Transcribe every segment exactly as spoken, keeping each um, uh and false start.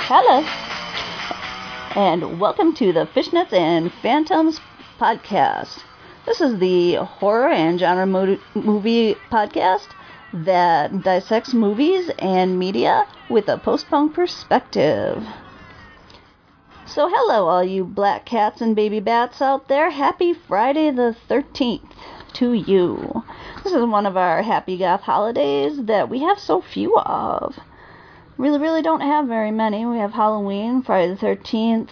Hello, and welcome to the Fishnets and Phantoms podcast. This is the horror and genre mo- movie podcast that dissects movies and media with a post-punk perspective. So hello, all you black cats and baby bats out there. Happy Friday the thirteenth to you. This is one of our happy goth holidays that we have so few of. Really, really don't have very many. We have Halloween, Friday the thirteenth.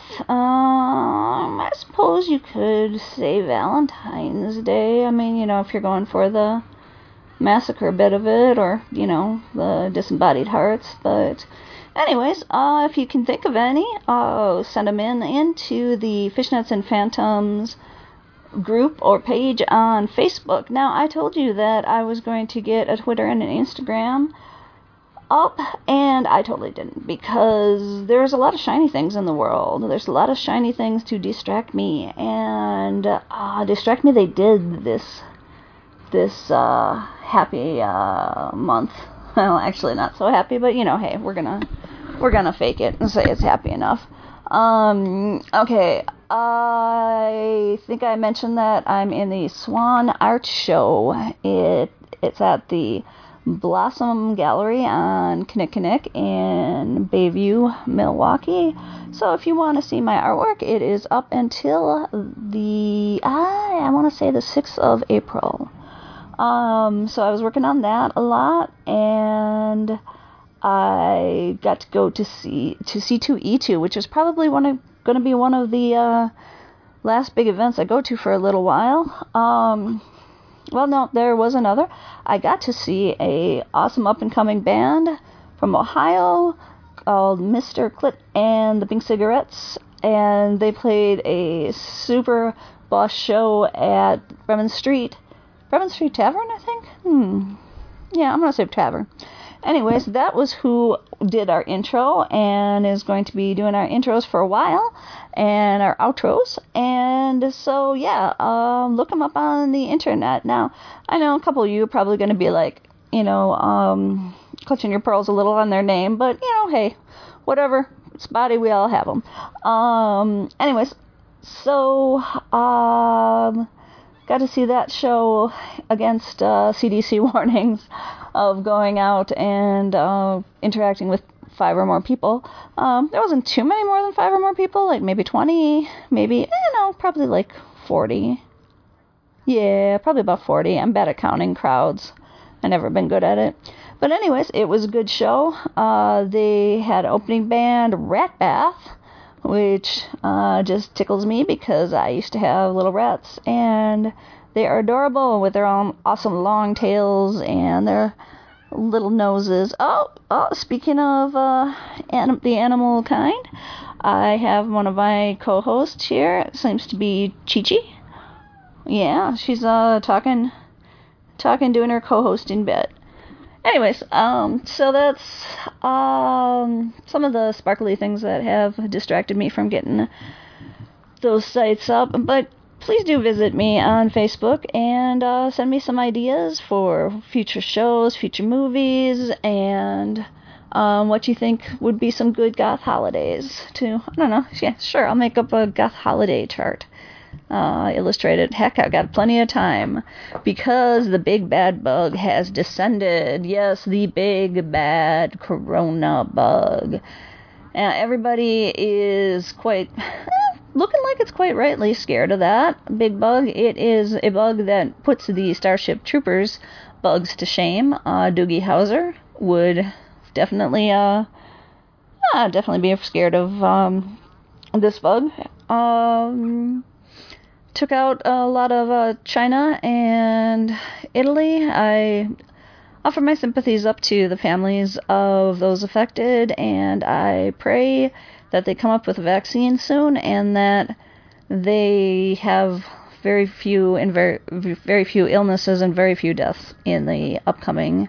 Um, I suppose you could say Valentine's Day. I mean, you know, if you're going for the massacre bit of it, or, you know, the disembodied hearts. But anyways, uh, if you can think of any, uh, send them in into the Fishnets and Phantoms group or page on Facebook. Now, I told you that I was going to get a Twitter and an Instagram up, and I totally didn't, because there's a lot of shiny things in the world. There's a lot of shiny things to distract me, and uh, distract me they did this this uh, happy uh, month. Well, actually not so happy, but you know, hey, we're gonna we're gonna fake it and say it's happy enough. Um, okay, I think I mentioned that I'm in the Swan Art Show. It it's at the Blossom Gallery on Kinnikinnick in Bayview, Milwaukee. So if you want to see my artwork, it is up until the, I, I want to say the sixth of April. Um, so I was working on that a lot, and I got to go to see to C two E two, which is probably one of going to be one of the uh, last big events I go to for a little while. Um, well, no, there was another. I got to see a awesome up-and-coming band from Ohio called Mister Clit and the Pink Cigarettes, and they played a super boss show at Bremen Street. Bremen Street Tavern, I think? Hmm. Yeah, I'm going to say Tavern. Anyways, that was who did our intro and is going to be doing our intros for a while and our outros. And so, yeah, um, look them up on the internet. Now, I know a couple of you are probably going to be like, you know, um, clutching your pearls a little on their name. But, you know, hey, whatever. It's body, we all have them. Um, anyways, so, um... got to see that show against uh, C D C warnings of going out and uh, interacting with five or more people. Um, there wasn't too many more than five or more people, like maybe twenty, maybe, you know, probably like forty. Yeah, probably about forty. I'm bad at counting crowds. I've never been good at it. But anyways, it was a good show. Uh, they had opening band Rat Bath, which uh, just tickles me because I used to have little rats, and they are adorable with their own awesome long tails and their little noses. Oh, oh speaking of uh, anim- the animal kind, I have one of my co-hosts here. It seems to be Chi-Chi. Yeah, she's uh, talking, talking, doing her co-hosting bit. Anyways, um, so that's um, some of the sparkly things that have distracted me from getting those sites up. But please do visit me on Facebook and uh, send me some ideas for future shows, future movies, and um, what you think would be some good goth holidays too. I don't know. Yeah, sure, I'll make up a goth holiday chart. Uh, illustrated. Heck, I've got plenty of time, because the big bad bug has descended. Yes, the big bad corona bug. And everybody is quite, eh, looking like it's quite rightly scared of that big bug. It is a bug that puts the Starship Troopers bugs to shame. Uh, Doogie Howser would definitely, uh, uh definitely be scared of, um, this bug. Um... Took out a lot of uh, China and Italy. I offer my sympathies up to the families of those affected, and I pray that they come up with a vaccine soon and that they have very few and very very few illnesses and very few deaths in the upcoming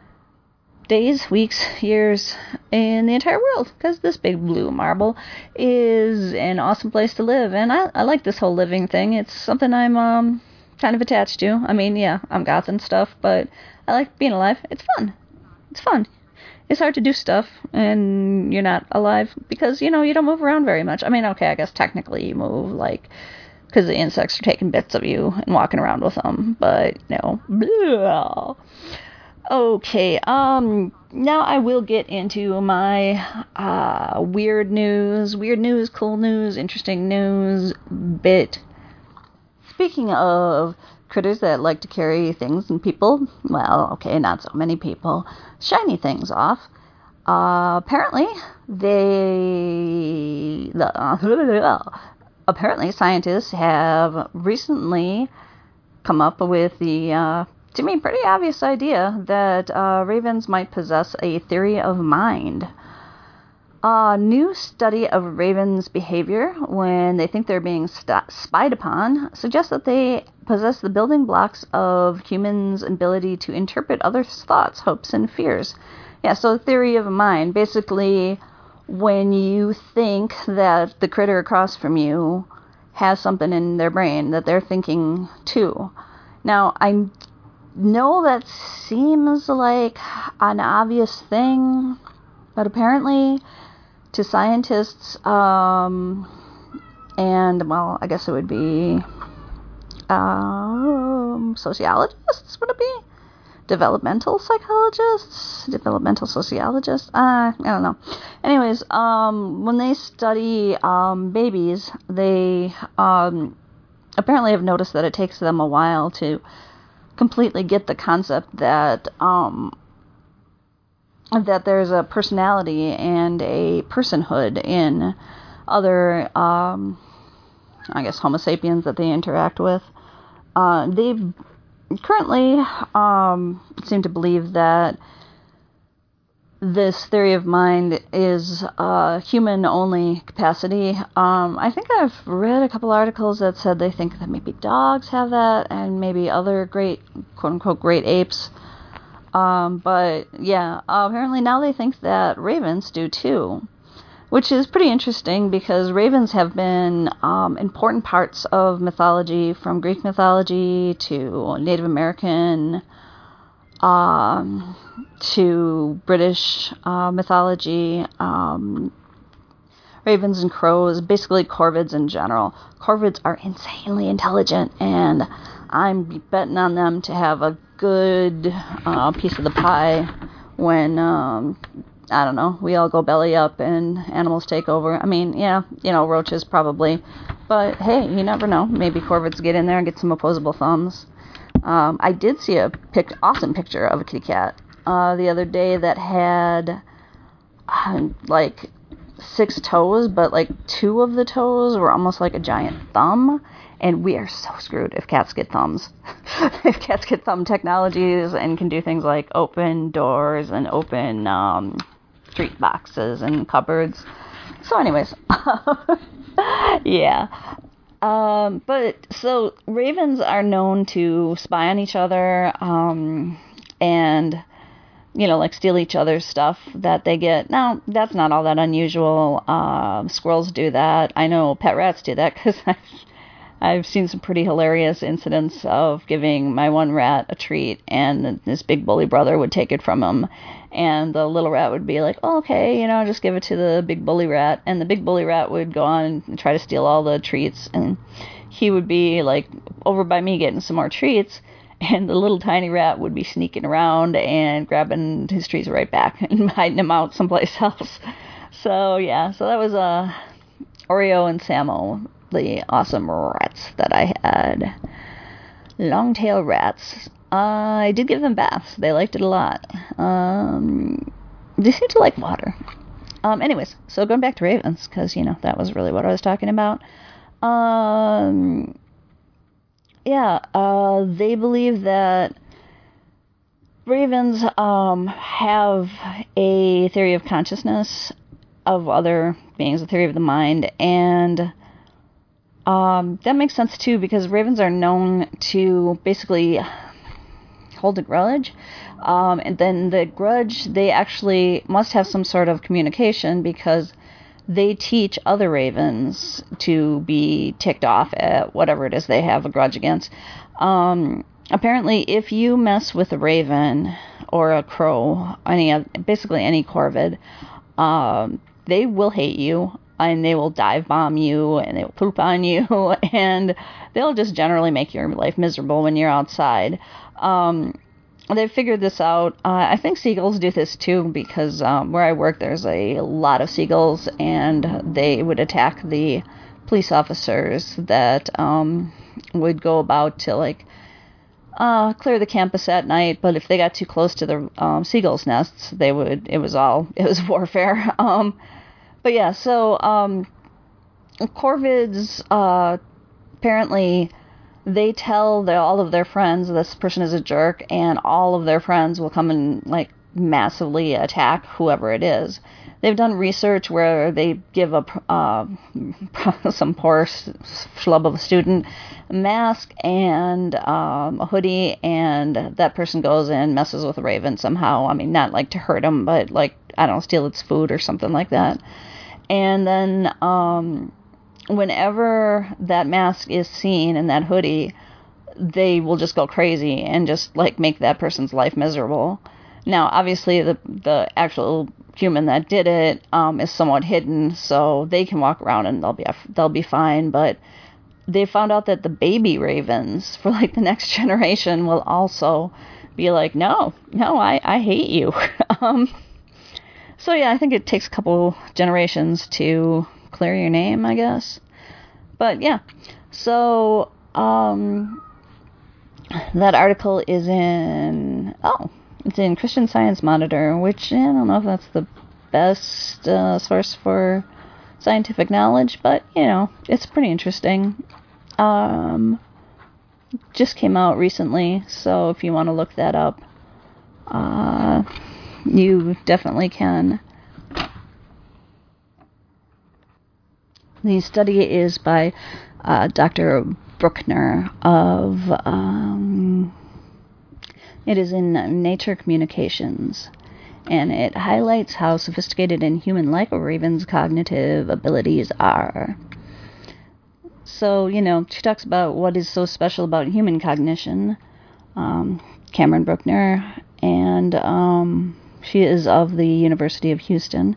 days, weeks, years, in the entire world, because this big blue marble is an awesome place to live, and I, I like this whole living thing. It's something I'm um kind of attached to. I mean, yeah, I'm goth and stuff, but I like being alive. It's fun. It's fun. it's hard to do stuff and you're not alive because, you know, you don't move around very much. I mean, okay, I guess technically you move, like, because the insects are taking bits of you and walking around with them, but, you know, blah. Okay, um, now I will get into my, uh, weird news, weird news, cool news, interesting news bit. Speaking of critters that like to carry things and people, well, okay, not so many people, shiny things off. Uh, apparently, they, uh, apparently scientists have recently come up with the, uh, to me, pretty obvious idea that uh, ravens might possess a theory of mind. A new study of ravens' behavior when they think they're being st- spied upon suggests that they possess the building blocks of humans' ability to interpret others' thoughts, hopes, and fears. Yeah, so theory of mind. Basically, when you think that the critter across from you has something in their brain that they're thinking too. Now, I know that seems like an obvious thing, but apparently to scientists, um, and, well, I guess it would be um, sociologists, would it be? Developmental psychologists? Developmental sociologists? Uh, I don't know. Anyways, um, when they study um, babies, they um, apparently have noticed that it takes them a while to completely get the concept that um, that there's a personality and a personhood in other, um, I guess, Homo sapiens that they interact with. Uh, they currently um, seem to believe that this theory of mind is a human-only capacity. Um, I think I've read a couple articles that said they think that maybe dogs have that, and maybe other great, quote-unquote, great apes. Um, but, yeah, uh, apparently now they think that ravens do, too. Which is pretty interesting, because ravens have been um, important parts of mythology, from Greek mythology to Native American, um, to British uh, mythology, um, ravens and crows, basically corvids in general. Corvids are insanely intelligent, and I'm betting on them to have a good uh, piece of the pie when, um, I don't know, we all go belly up and animals take over. I mean, yeah, you know, roaches probably, but hey, you never know. Maybe corvids get in there and get some opposable thumbs. Um, I did see a pic- awesome picture of a kitty cat uh, the other day that had uh, like six toes, but like two of the toes were almost like a giant thumb. And we are so screwed if cats get thumbs. If cats get thumb technologies and can do things like open doors and open um, treat boxes and cupboards. So anyways, yeah. Um, but so ravens are known to spy on each other, um, and, you know, like steal each other's stuff that they get. Now, that's not all that unusual. Uh, squirrels do that. I know pet rats do that because I've, I've seen some pretty hilarious incidents of giving my one rat a treat, and this big bully brother would take it from him, and the little rat would be like, oh, okay, you know, just give it to the big bully rat, and the big bully rat would go on and try to steal all the treats, and he would be, like, over by me getting some more treats, and the little tiny rat would be sneaking around and grabbing his treats right back and hiding them out someplace else. So, yeah, so that was uh, Oreo and Samo, the awesome rats that I had. Long-tail rats. Uh, I did give them baths. They liked it a lot. Um, they seem to like water. Um, anyways, so going back to ravens, because, you know, that was really what I was talking about. Um, yeah, uh, they believe that ravens um, have a theory of consciousness of other beings, a theory of the mind, and um, that makes sense too, because ravens are known to basically hold a grudge, um, and then the grudge, they actually must have some sort of communication, because they teach other ravens to be ticked off at whatever it is they have a grudge against. Um, apparently, if you mess with a raven or a crow, any basically any corvid, um, they will hate you, and they will dive bomb you, and they will poop on you, and they'll just generally make your life miserable when you're outside. Um, they figured this out. Uh, I think seagulls do this too, because um, where I work, there's a lot of seagulls, and they would attack the police officers that um, would go about to, like, uh, clear the campus at night. But if they got too close to the um, seagulls' nests, they would, it was all, it was warfare. Um, but yeah, so um, corvids, uh, apparently, they tell their, all of their friends this person is a jerk, and all of their friends will come and, like, massively attack whoever it is. They've done research where they give a uh, some poor schlub of a student a mask and um, a hoodie, and that person goes and messes with a raven somehow. I mean, not like to hurt him, but like, I don't know, steal its food or something like that. And then um, whenever that mask is seen and that hoodie, they will just go crazy and just, like, make that person's life miserable. Now, obviously, the the actual human that did it um, is somewhat hidden, so they can walk around and they'll be they'll be fine. But they found out that the baby ravens for, like, the next generation will also be like, no, no, I, I hate you. um, so yeah, I think it takes a couple generations to clear your name, I guess. But yeah, so um, that article is in oh. It's in Christian Science Monitor, which I don't know if that's the best uh, source for scientific knowledge, but, you know, it's pretty interesting. Um, just came out recently, so if you want to look that up, uh, you definitely can. The study is by uh, Doctor Bruckner of... Um, It is in Nature Communications, and it highlights how sophisticated and human-like a raven's cognitive abilities are. So, you know, she talks about what is so special about human cognition, um, Cameron Bruckner, and um, she is of the University of Houston.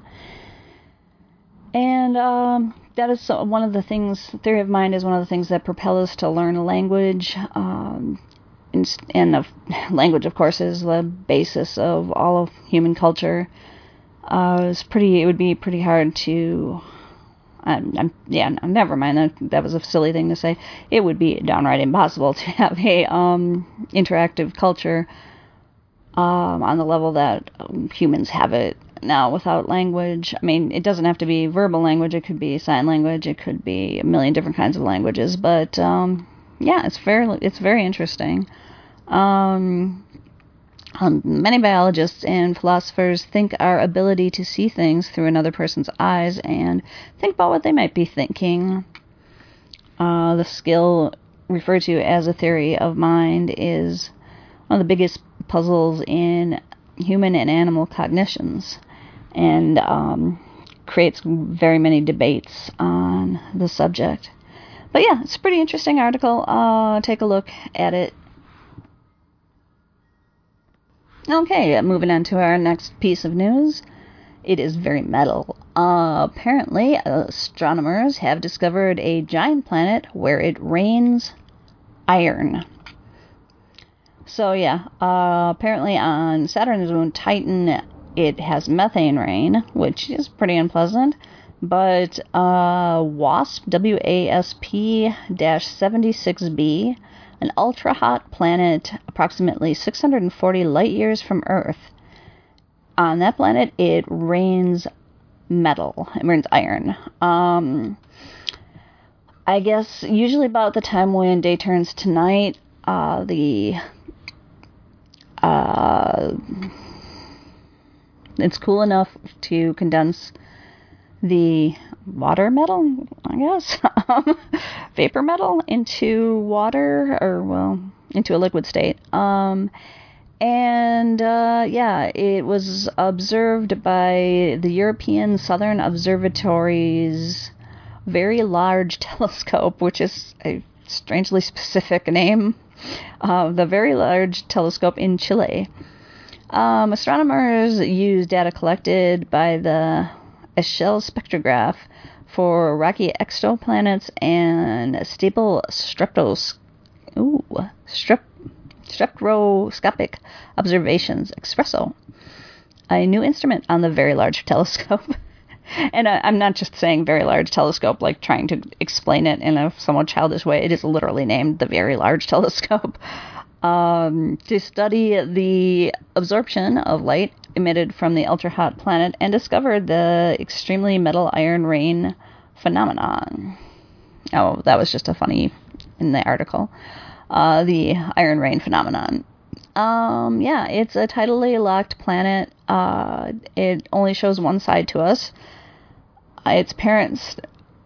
And um, that is so, one of the things, theory of mind is one of the things that propel us to learn a language. Um, And the language, of course, is the basis of all of human culture. Uh, it's pretty. It would be pretty hard to. Um, I'm, yeah, no, never mind. That, that was a silly thing to say. It would be downright impossible to have a um, interactive culture um, on the level that um, humans have it now without language. I mean, it doesn't have to be verbal language. It could be sign language. It could be a million different kinds of languages. But um, yeah, it's very. It's very interesting. Um, um, many biologists and philosophers think our ability to see things through another person's eyes and think about what they might be thinking. Uh, the skill referred to as a theory of mind is one of the biggest puzzles in human and animal cognitions, and um, creates very many debates on the subject. But yeah, it's a pretty interesting article. Uh, take a look at it. Okay, moving on to our next piece of news. It is very metal. Uh, apparently, astronomers have discovered a giant planet where it rains iron. So yeah, uh, apparently on Saturn's moon Titan, it has methane rain, which is pretty unpleasant. But uh, WASP, W A S P seventy-six b, an ultra-hot planet approximately six hundred forty light-years from Earth. On that planet, it rains metal. It rains iron. Um, I guess usually about the time when day turns to night, uh, the... Uh, it's cool enough to condense the water metal, I guess, vapor metal into water, or, well, into a liquid state. Um, and, uh, yeah, it was observed by the European Southern Observatory's Very Large Telescope, which is a strangely specific name uh, the Very Large Telescope in Chile. Um, astronomers use data collected by the Echelle spectrograph for rocky exoplanets and stable streptos, ooh, strep, spectroscopic observations, Espresso, a new instrument on the Very Large Telescope. And I, I'm not just saying Very Large Telescope, like trying to explain it in a somewhat childish way. It is literally named the Very Large Telescope. Um, to study the absorption of light emitted from the ultra-hot planet and discovered the extremely metal iron rain phenomenon. Oh, that was just a funny in the article. Uh, the iron rain phenomenon. Um, yeah, it's a tidally locked planet. Uh, it only shows one side to us. Uh, its parent st-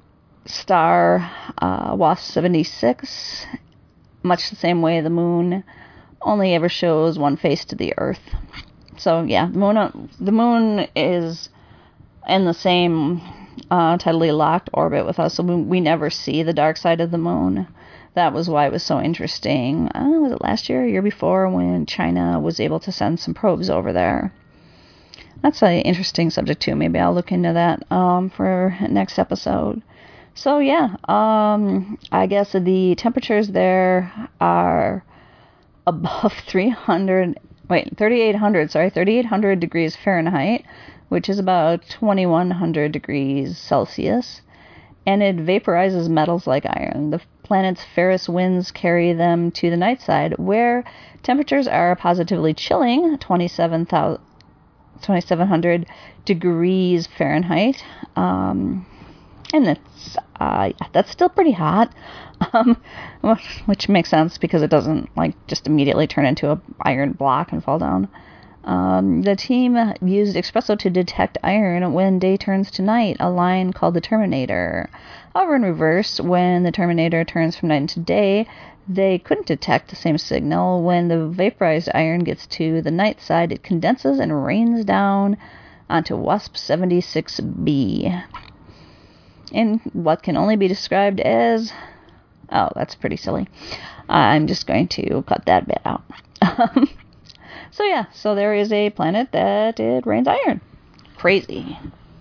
star, uh, WASP seventy-six, much the same way the moon only ever shows one face to the Earth. So yeah, the moon, the moon is in the same uh, tidally locked orbit with us, so we, we never see the dark side of the moon. That was why it was so interesting. Uh, was it last year or year before when China was able to send some probes over there? That's an interesting subject too. Maybe I'll look into that um, for next episode. So yeah, um, I guess the temperatures there are above three hundred, wait, thirty-eight hundred, sorry, thirty-eight hundred degrees Fahrenheit, which is about twenty-one hundred degrees Celsius, and it vaporizes metals like iron. The planet's ferrous winds carry them to the night side, where temperatures are positively chilling, twenty-seven hundred degrees Fahrenheit, um, and it's uh, that's still pretty hot, um, which makes sense because it doesn't like just immediately turn into a iron block and fall down. Um, the team used Espresso to detect iron when day turns to night, a line called the Terminator. However, in reverse, when the Terminator turns from night into day, they couldn't detect the same signal. When the vaporized iron gets to the night side, it condenses and rains down onto WASP seventy-six b. In what can only be described as... Oh, that's pretty silly. I'm just going to cut that bit out. So yeah, so there is a planet that it rains iron. Crazy.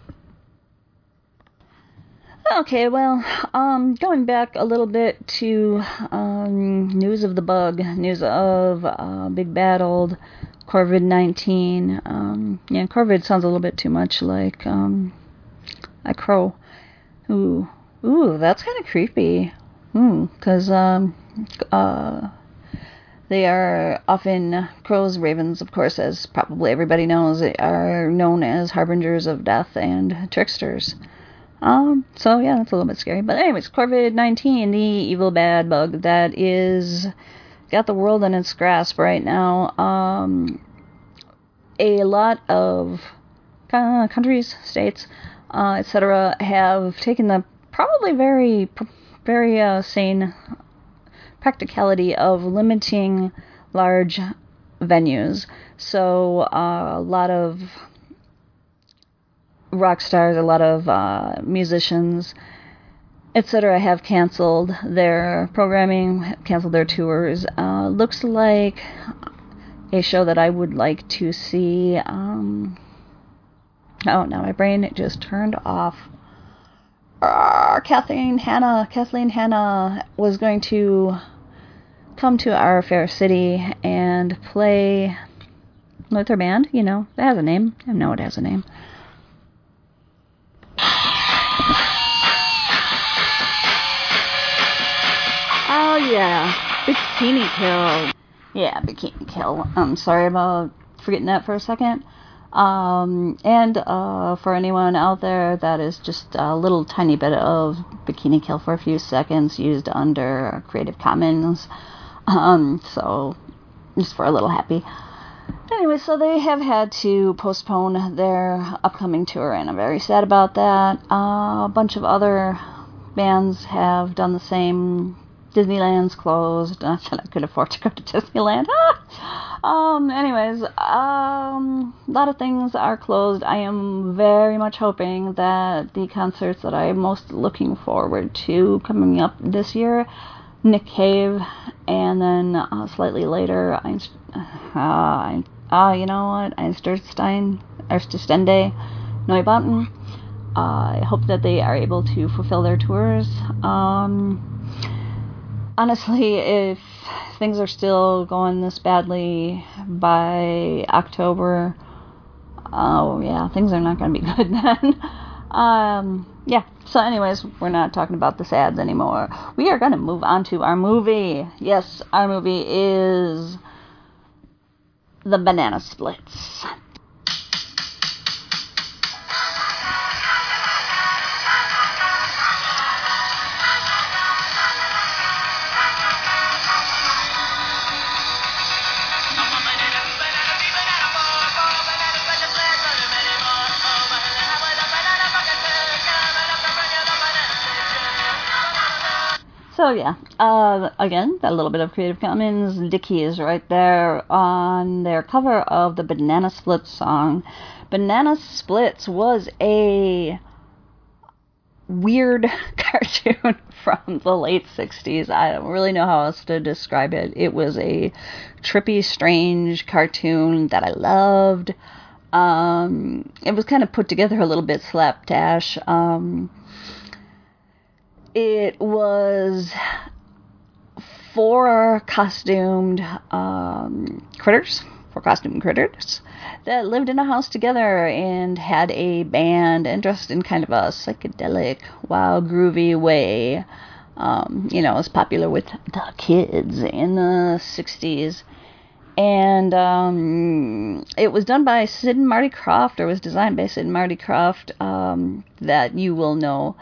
Okay, well, um, going back a little bit to um, news of the bug, news of uh, big bad old COVID nineteen. Um, yeah, COVID sounds a little bit too much like um, a crow. Ooh, ooh, that's kind of creepy. Hmm, because um, uh, they are often, crows, ravens, of course, as probably everybody knows, are known as harbingers of death and tricksters. Um, so yeah, that's a little bit scary. But anyways, COVID nineteen, the evil bad bug that is got the world in its grasp right now. Um, a lot of uh, countries, states, uh, et cetera, have taken the probably very, very uh, sane practicality of limiting large venues. So uh, a lot of rock stars, a lot of uh, musicians, et cetera, have canceled their programming, canceled their tours. Uh, looks like a show that I would like to see. Um, oh, now my brain just turned off. Uh, Kathleen Hanna. Kathleen Hanna was going to come to our fair city and play with her band. You know, it has a name. I know it has a name. Oh yeah, Bikini Kill. Yeah, Bikini Kill. I'm sorry about forgetting that for a second. Um, and uh, for anyone out there, that is just a little tiny bit of Bikini Kill for a few seconds used under Creative Commons. Um, so just for a little happy. Anyway, so they have had to postpone their upcoming tour, and I'm very sad about that. Uh, a bunch of other bands have done the same. Disneyland's closed. Not that I could afford to go to Disneyland. um, anyways, um, a lot of things are closed. I am very much hoping that the concerts that I'm most looking forward to coming up this year Nick Cave, and then uh, slightly later, Einst- uh, uh, you know what, Einstürstein, Erstestende, Neubauten. Uh, I hope that they are able to fulfill their tours. Um, honestly, if things are still going this badly by October, oh yeah, things are not going to be good then. um, yeah, so anyways, we're not talking about the sads anymore. We are going to move on to our movie. Yes, our movie is The Banana Splits. So yeah, uh, again, a little bit of Creative Commons. Dickie is right there on their cover of the Banana Splits song. Banana Splits was a weird cartoon from the late sixties. I don't really know how else to describe it. It was a trippy, strange cartoon that I loved. Um, it was kind of put together a little bit slapdash. Um, It was four costumed um, critters, four costumed critters that lived in a house together and had a band and dressed in kind of a psychedelic, wild, groovy way. Um, you know, it was popular with the kids in the sixties. And um, it was done by Sid and Marty Krofft, or was designed by Sid and Marty Krofft, um, that you will know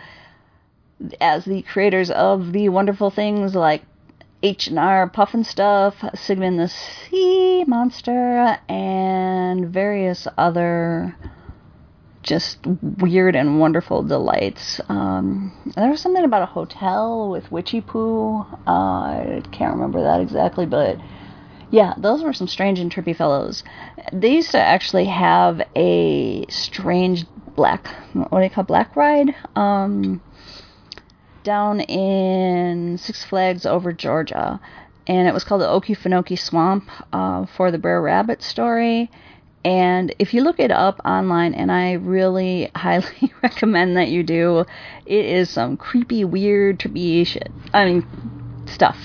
as the creators of the wonderful things like H and R Puffin Stuff, Sigmund the Sea Monster, and various other just weird and wonderful delights. Um, there was something about a hotel with Witchy Poo. Uh, I can't remember that exactly, but yeah, those were some strange and trippy fellows. They used to actually have a strange black, what do you call, black ride? Um... down in Six Flags over Georgia, and it was called the Okefenokee Swamp uh, for the Brer Rabbit story. And if you look it up online, and I really highly recommend that you do, it is some creepy, weird, trippy shit. I mean, stuff.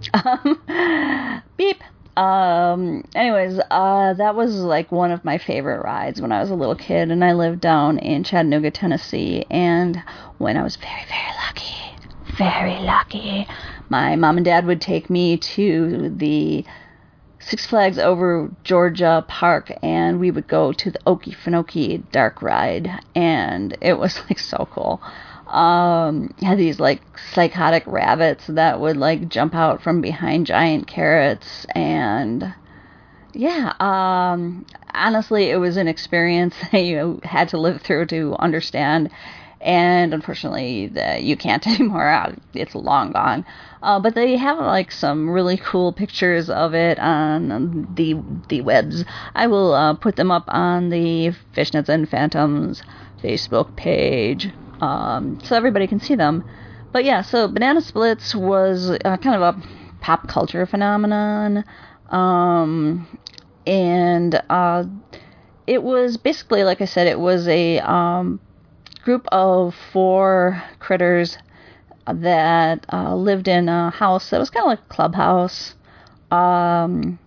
Um, beep. Um, anyways, uh, that was like one of my favorite rides when I was a little kid, and I lived down in Chattanooga, Tennessee, and when I was very, very lucky, very lucky, my mom and dad would take me to the Six Flags over Georgia park, and we would go to the Okefenokee dark ride, and it was like so cool. Um, had these like psychotic rabbits that would like jump out from behind giant carrots, and yeah, um, honestly, it was an experience that you had to live through to understand. And unfortunately, that you can't anymore. It's long gone. Uh, but they have like some really cool pictures of it on the the webs. I will uh, put them up on the Fishnets and Phantoms Facebook page, um, so everybody can see them. But yeah, so Banana Splits was uh, kind of a pop culture phenomenon, um, and uh, it was basically, like I said, it was a um, group of four critters that uh, lived in a house that was kind of like a clubhouse, um,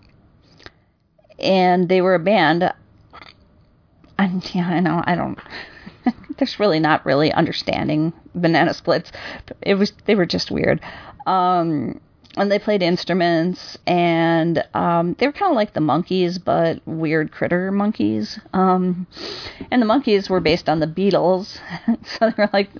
and they were a band. And yeah, I know, I don't, there's really not really understanding Banana Splits. It was, they were just weird. Um, and they played instruments, and um, they were kind of like the Monkees, but weird critter monkeys. Um, and the Monkees were based on the Beatles, so they were like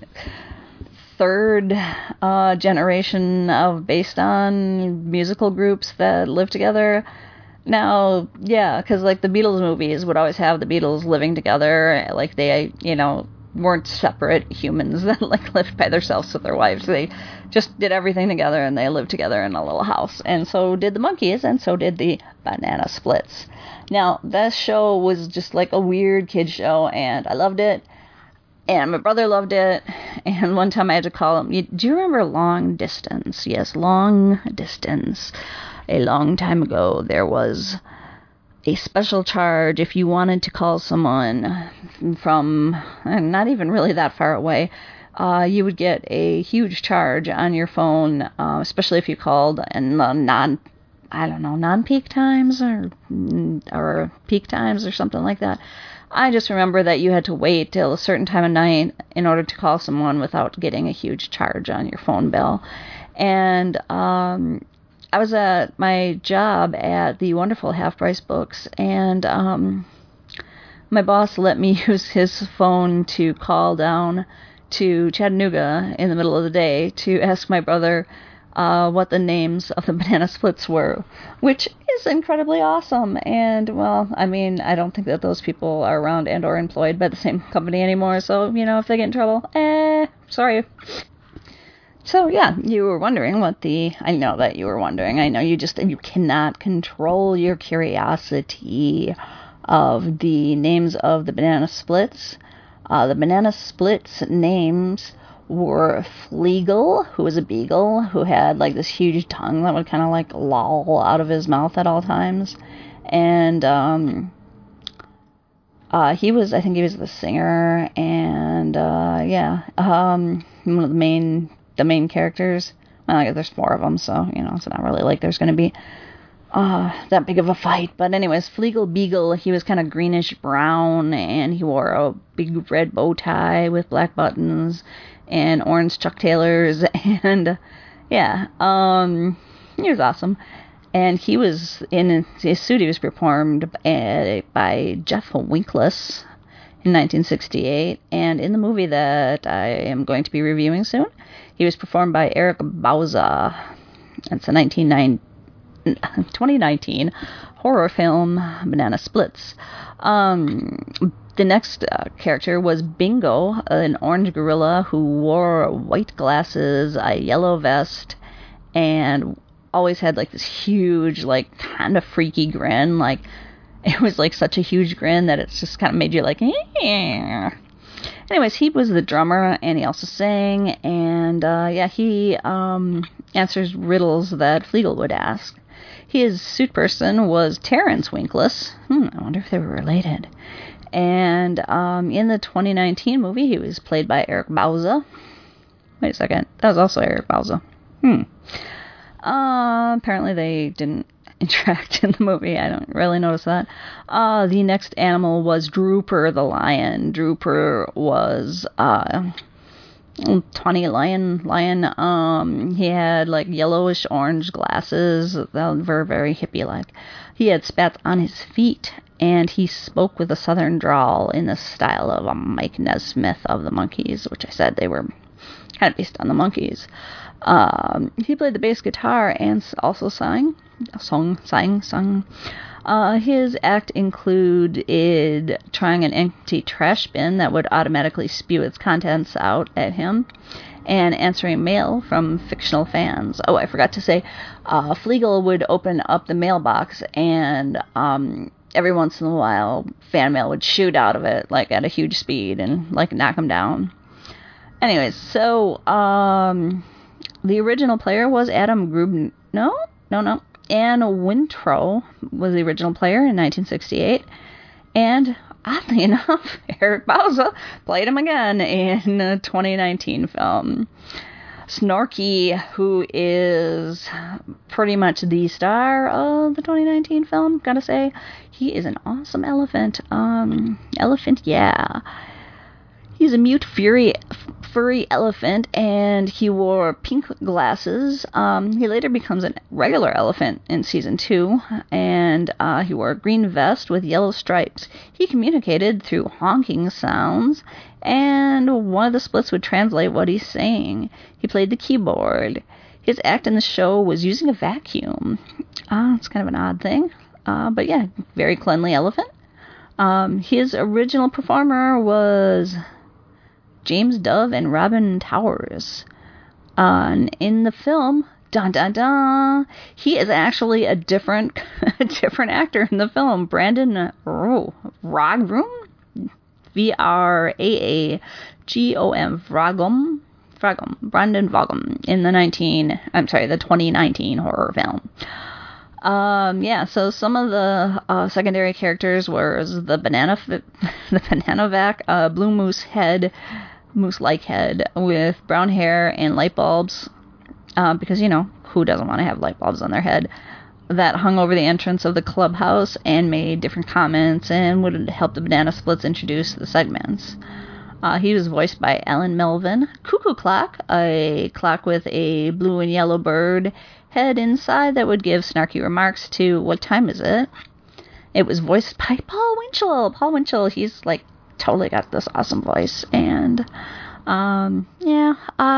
third uh, generation of based on musical groups that lived together. Now, yeah, because like the Beatles movies would always have the Beatles living together, like they, you know, weren't separate humans that like lived by themselves with their wives. They just did everything together, and they lived together in a little house. And so did the Monkees, and so did the Banana Splits. Now, that show was just like a weird kid show, and I loved it. And my brother loved it, and one time I had to call him. Do you remember Long Distance? Yes, Long Distance. A long time ago, there was a special charge if you wanted to call someone from not even really that far away. Uh, you would get a huge charge on your phone, uh, especially if you called in the non, I don't know, non-peak times or or peak times or something like that. I just remember that you had to wait till a certain time of night in order to call someone without getting a huge charge on your phone bill. And um, I was at my job at the wonderful Half Price Books, and um, my boss let me use his phone to call down to Chattanooga in the middle of the day to ask my brother uh, what the names of the banana splits were, which is incredibly awesome. And, well, I mean, I don't think that those people are around and or employed by the same company anymore, so, you know, if they get in trouble, eh, sorry. So, yeah, you were wondering what the, I know that you were wondering, I know you just, you cannot control your curiosity of the names of the banana splits. Uh, the banana splits names were Fleagle, who was a beagle, who had like this huge tongue that would kind of like loll out of his mouth at all times. And um, uh, he was, I think he was the singer, and uh, yeah, um, one of the main, the main characters. Well, I guess there's four of them, so, you know, it's not really like there's going to be Uh, that big of a fight. But anyways, Fleagle Beagle, he was kind of greenish brown, and he wore a big red bow tie with black buttons and orange Chuck Taylors, and yeah, um, he was awesome. And he was in his suit. He was performed by, by Jeff Winkless in nineteen sixty-eight, and in the movie that I am going to be reviewing soon, he was performed by Eric Bauza. It's a nineteen ninety twenty nineteen horror film, Banana Splits. Um, the next uh, character was Bingo, an orange gorilla who wore white glasses, a yellow vest, and always had like this huge, like kind of freaky grin. Like it was like such a huge grin that it's just kind of made you like, eh. Anyways, he was the drummer, and he also sang, and uh, yeah, he um, answers riddles that Fleagle would ask. His suit person was Terrence Winkless. Hmm, I wonder if they were related. And um, in the twenty nineteen movie, he was played by Eric Bauza. Wait a second. That was also Eric Bauza. Hmm. Uh, apparently they didn't interact in the movie. I don't really notice that. Uh, the next animal was Drooper the lion. Drooper was uh, tawny lion. Lion. Um, he had like yellowish orange glasses that were very hippie-like. He had spats on his feet, and he spoke with a southern drawl in the style of a Mike Nesmith of the Monkees, which I said they were kind of based on the Monkees. Um, he played the bass guitar and also sang. Song, sang, sung. Uh, his act included trying an empty trash bin that would automatically spew its contents out at him, and answering mail from fictional fans. Oh, I forgot to say, uh, Fleagle would open up the mailbox, and um, every once in a while, fan mail would shoot out of it, like at a huge speed, and like knock him down. Anyways, so um, the original player was Adam Grubner. No, no, no. Anne Wintrow was the original player in nineteen sixty-eight, and oddly enough, Eric Bauza played him again in a twenty nineteen film. Snorky, who is pretty much the star of the twenty nineteen film, gotta say, he is an awesome elephant. Um, elephant, yeah. He's a mute fury, furry elephant, and he wore pink glasses. Um, he later becomes a regular elephant in season two, and uh, he wore a green vest with yellow stripes. He communicated through honking sounds, and one of the splits would translate what he's saying. He played the keyboard. His act in the show was using a vacuum. Uh, it's kind of an odd thing, uh, but yeah, very cleanly elephant. Um, his original performer was James Dove and Robin Towers. Uh, and in the film, dun dun dun, he is actually a different, a different actor in the film. Brandon oh, Rogroom, V R A A G O M, Vragum, Vragum, Brandon Vragum, in the nineteen, I'm sorry, the twenty nineteen horror film. Um, yeah, so some of the uh, secondary characters were the banana, the banana vac, uh, blue moose head, moose-like head with brown hair and light bulbs, uh, because, you know, who doesn't want to have light bulbs on their head, that hung over the entrance of the clubhouse and made different comments and would help the Banana Splits introduce the segments. Uh, he was voiced by Alan Melvin. Cuckoo Clock, a clock with a blue and yellow bird head inside that would give snarky remarks to what time is it. It was voiced by Paul Winchell. Paul Winchell, he's like totally got this awesome voice. And um, yeah,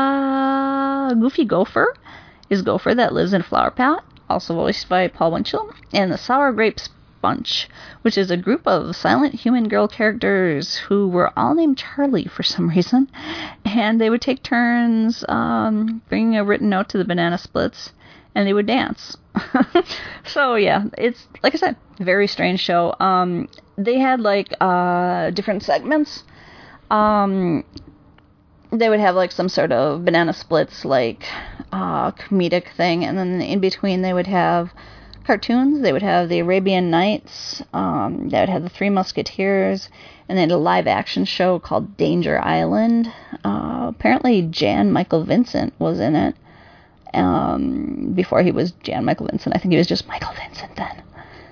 uh, Goofy Gopher is Gopher that lives in a flower pot, also voiced by Paul Winchell. And the Sour Grapes Bunch, which is a group of silent human girl characters who were all named Charlie for some reason, and they would take turns um, bringing a written note to the Banana Splits, and they would dance. So yeah, it's, like I said, a very strange show. Um, they had like uh, different segments. Um, they would have like some sort of Banana Splits like uh, comedic thing, and then in between they would have cartoons. They would have the Arabian Nights, um, they would have the Three Musketeers, and they had a live action show called Danger Island. Uh, apparently Jan Michael Vincent was in it. Um, before he was Jan Michael Vincent. I think he was just Michael Vincent then.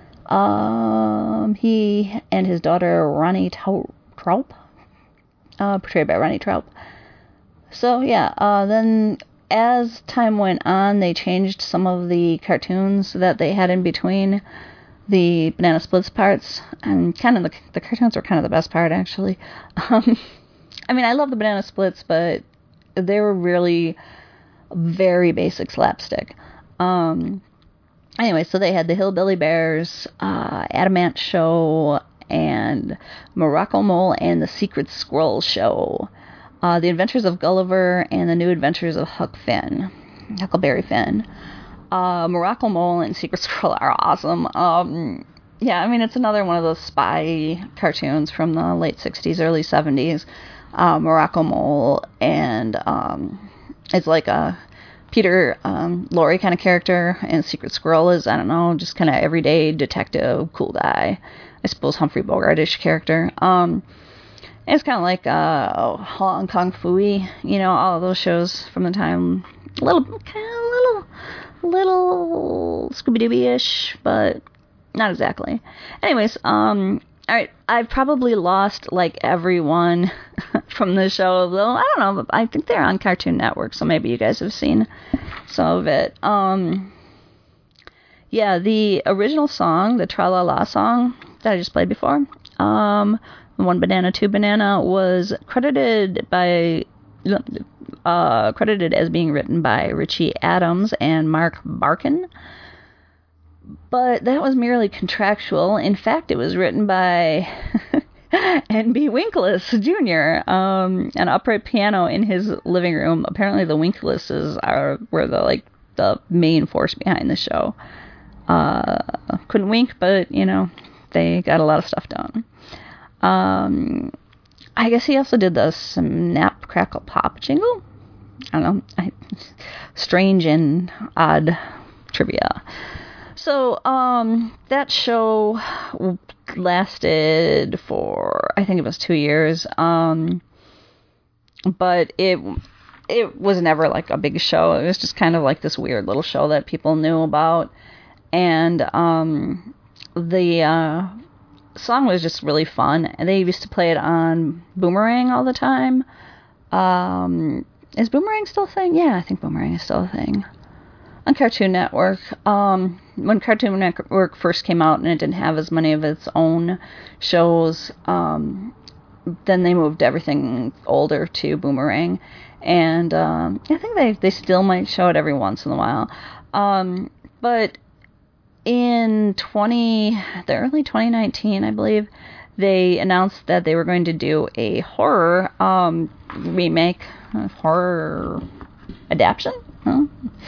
Um, he and his daughter Ronnie Tau- Traup, uh, portrayed by Ronnie Traup. So yeah, uh, then as time went on, they changed some of the cartoons that they had in between the Banana Splits parts, and kind of the, the cartoons were kind of the best part, actually. Um, I mean, I love the Banana Splits, but they were really very basic slapstick. Um, anyway, so they had the Hillbilly Bears, uh, Adamant Show, and Morocco Mole and the Secret Squirrel Show. Uh, the Adventures of Gulliver and the New Adventures of Huck Finn, Huckleberry Finn. Uh, Morocco Mole and Secret Squirrel are awesome. Um, yeah, I mean, it's another one of those spy cartoons from the late sixties, early seventies. Uh, Morocco Mole, and um, it's like a Peter um, Lorre kind of character, and Secret Squirrel is, I don't know, just kind of everyday detective, cool guy. I suppose Humphrey Bogart-ish character. Um, it's kind of like uh, Hong Kong Phooey, you know, all of those shows from the time. A little, kind of little, little Scooby-Dooby-ish, but not exactly. Anyways, um, all right, I've probably lost like everyone from the show, though. I don't know, but I think they're on Cartoon Network, so maybe you guys have seen some of it. Um, yeah, the original song, the Tra-La-La song that I just played before, um, One Banana, Two Banana, was credited by uh, credited as being written by Richie Adams and Mark Barkin. But that was merely contractual. In fact, it was written by N B Winkless Junior Um, an upright piano in his living room. Apparently, the Winklesses are were the like the main force behind the show. Uh, couldn't wink, but you know, they got a lot of stuff done. Um, I guess he also did the Snap Crackle Pop jingle. I don't know. I, strange and odd trivia. So, um, that show lasted for, I think it was two years, um, but it, it was never, like, a big show. It was just kind of like this weird little show that people knew about, and, um, the, uh, song was just really fun, and they used to play it on Boomerang all the time. Um, is Boomerang still a thing? Yeah, I think Boomerang is still a thing. On Cartoon Network. Um, when Cartoon Network first came out and it didn't have as many of its own shows, um, then they moved everything older to Boomerang. And um, I think they, they still might show it every once in a while. Um, but in twenty, the early twenty nineteen, I believe, they announced that they were going to do a horror um, remake, a horror adaptation huh,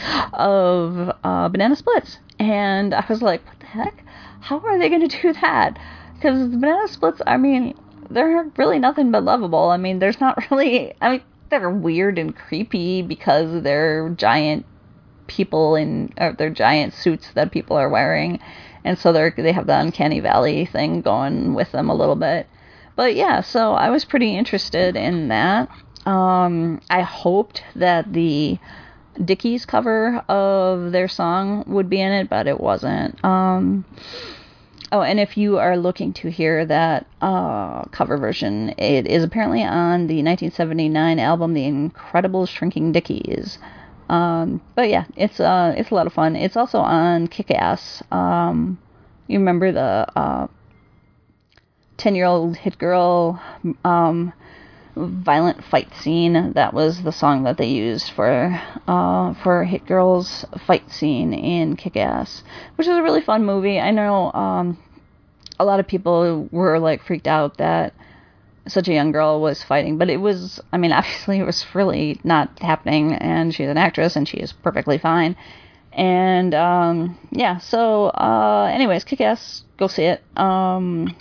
of uh, Banana Splits. And I was like, what the heck? How are they going to do that? Because Banana Splits, I mean, they're really nothing but lovable. I mean, there's not really, I mean, they're weird and creepy because they're giant people in, or they're giant suits that people are wearing. And so they're, they have the uncanny valley thing going with them a little bit. But yeah, so I was pretty interested in that. Um, I hoped that the Dickies cover of their song would be in it, but it wasn't. Um, oh, and if you are looking to hear that uh, cover version, it is apparently on the nineteen seventy-nine album The Incredible Shrinking Dickies. Um, but yeah, it's uh, it's a lot of fun. It's also on Kick-Ass. Um, you remember the uh, ten-year-old hit girl um, violent fight scene? That was the song that they used for uh, for Hit Girl's fight scene in Kick-Ass, which is a really fun movie. I know um, a lot of people were like freaked out that such a young girl was fighting, but it was, I mean, obviously it was really not happening, and she's an actress, and she is perfectly fine. And, um, yeah, so, uh, anyways, Kick-Ass, go see it. Um,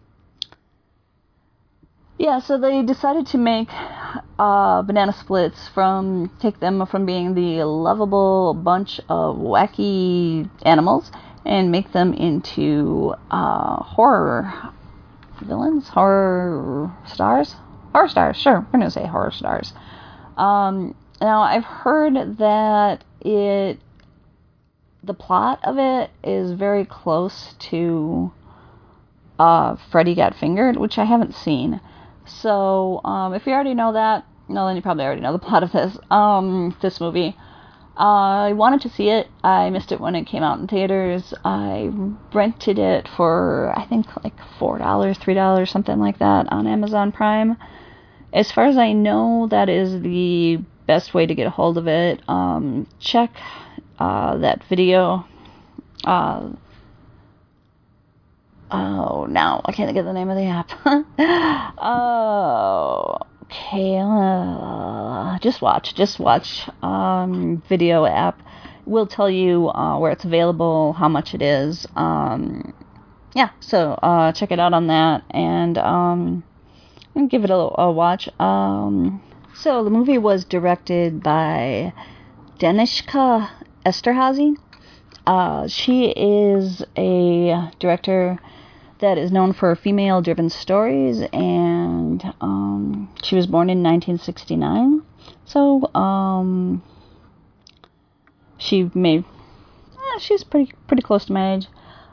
yeah, so they decided to make, uh, Banana Splits from, take them from being the lovable bunch of wacky animals, and make them into, uh, horror villains, horror stars, horror stars. Sure, we're gonna say horror stars. Um, now I've heard that it, the plot of it is very close to uh, Freddy Got Fingered, which I haven't seen. So um, if you already know that, no, then you probably already know the plot of this um, this movie. Uh, I wanted to see it. I missed it when it came out in theaters. I rented it for, I think, like four dollars, three dollars, something like that on Amazon Prime. As far as I know, that is the best way to get a hold of it. Um, check uh, that video. Uh, oh, now I can't think of the name of the app. oh... Okay, uh, just watch, just watch, um, video app will tell you, uh, where it's available, how much it is, um, yeah, so, uh, check it out on that, and, um, and give it a, a watch. Um, so the movie was directed by Danishka Esterhazy. Uh, she is a director that is known for female-driven stories, and um, she was born in nineteen sixty-nine. So um, she made, eh, she's pretty pretty close to my age.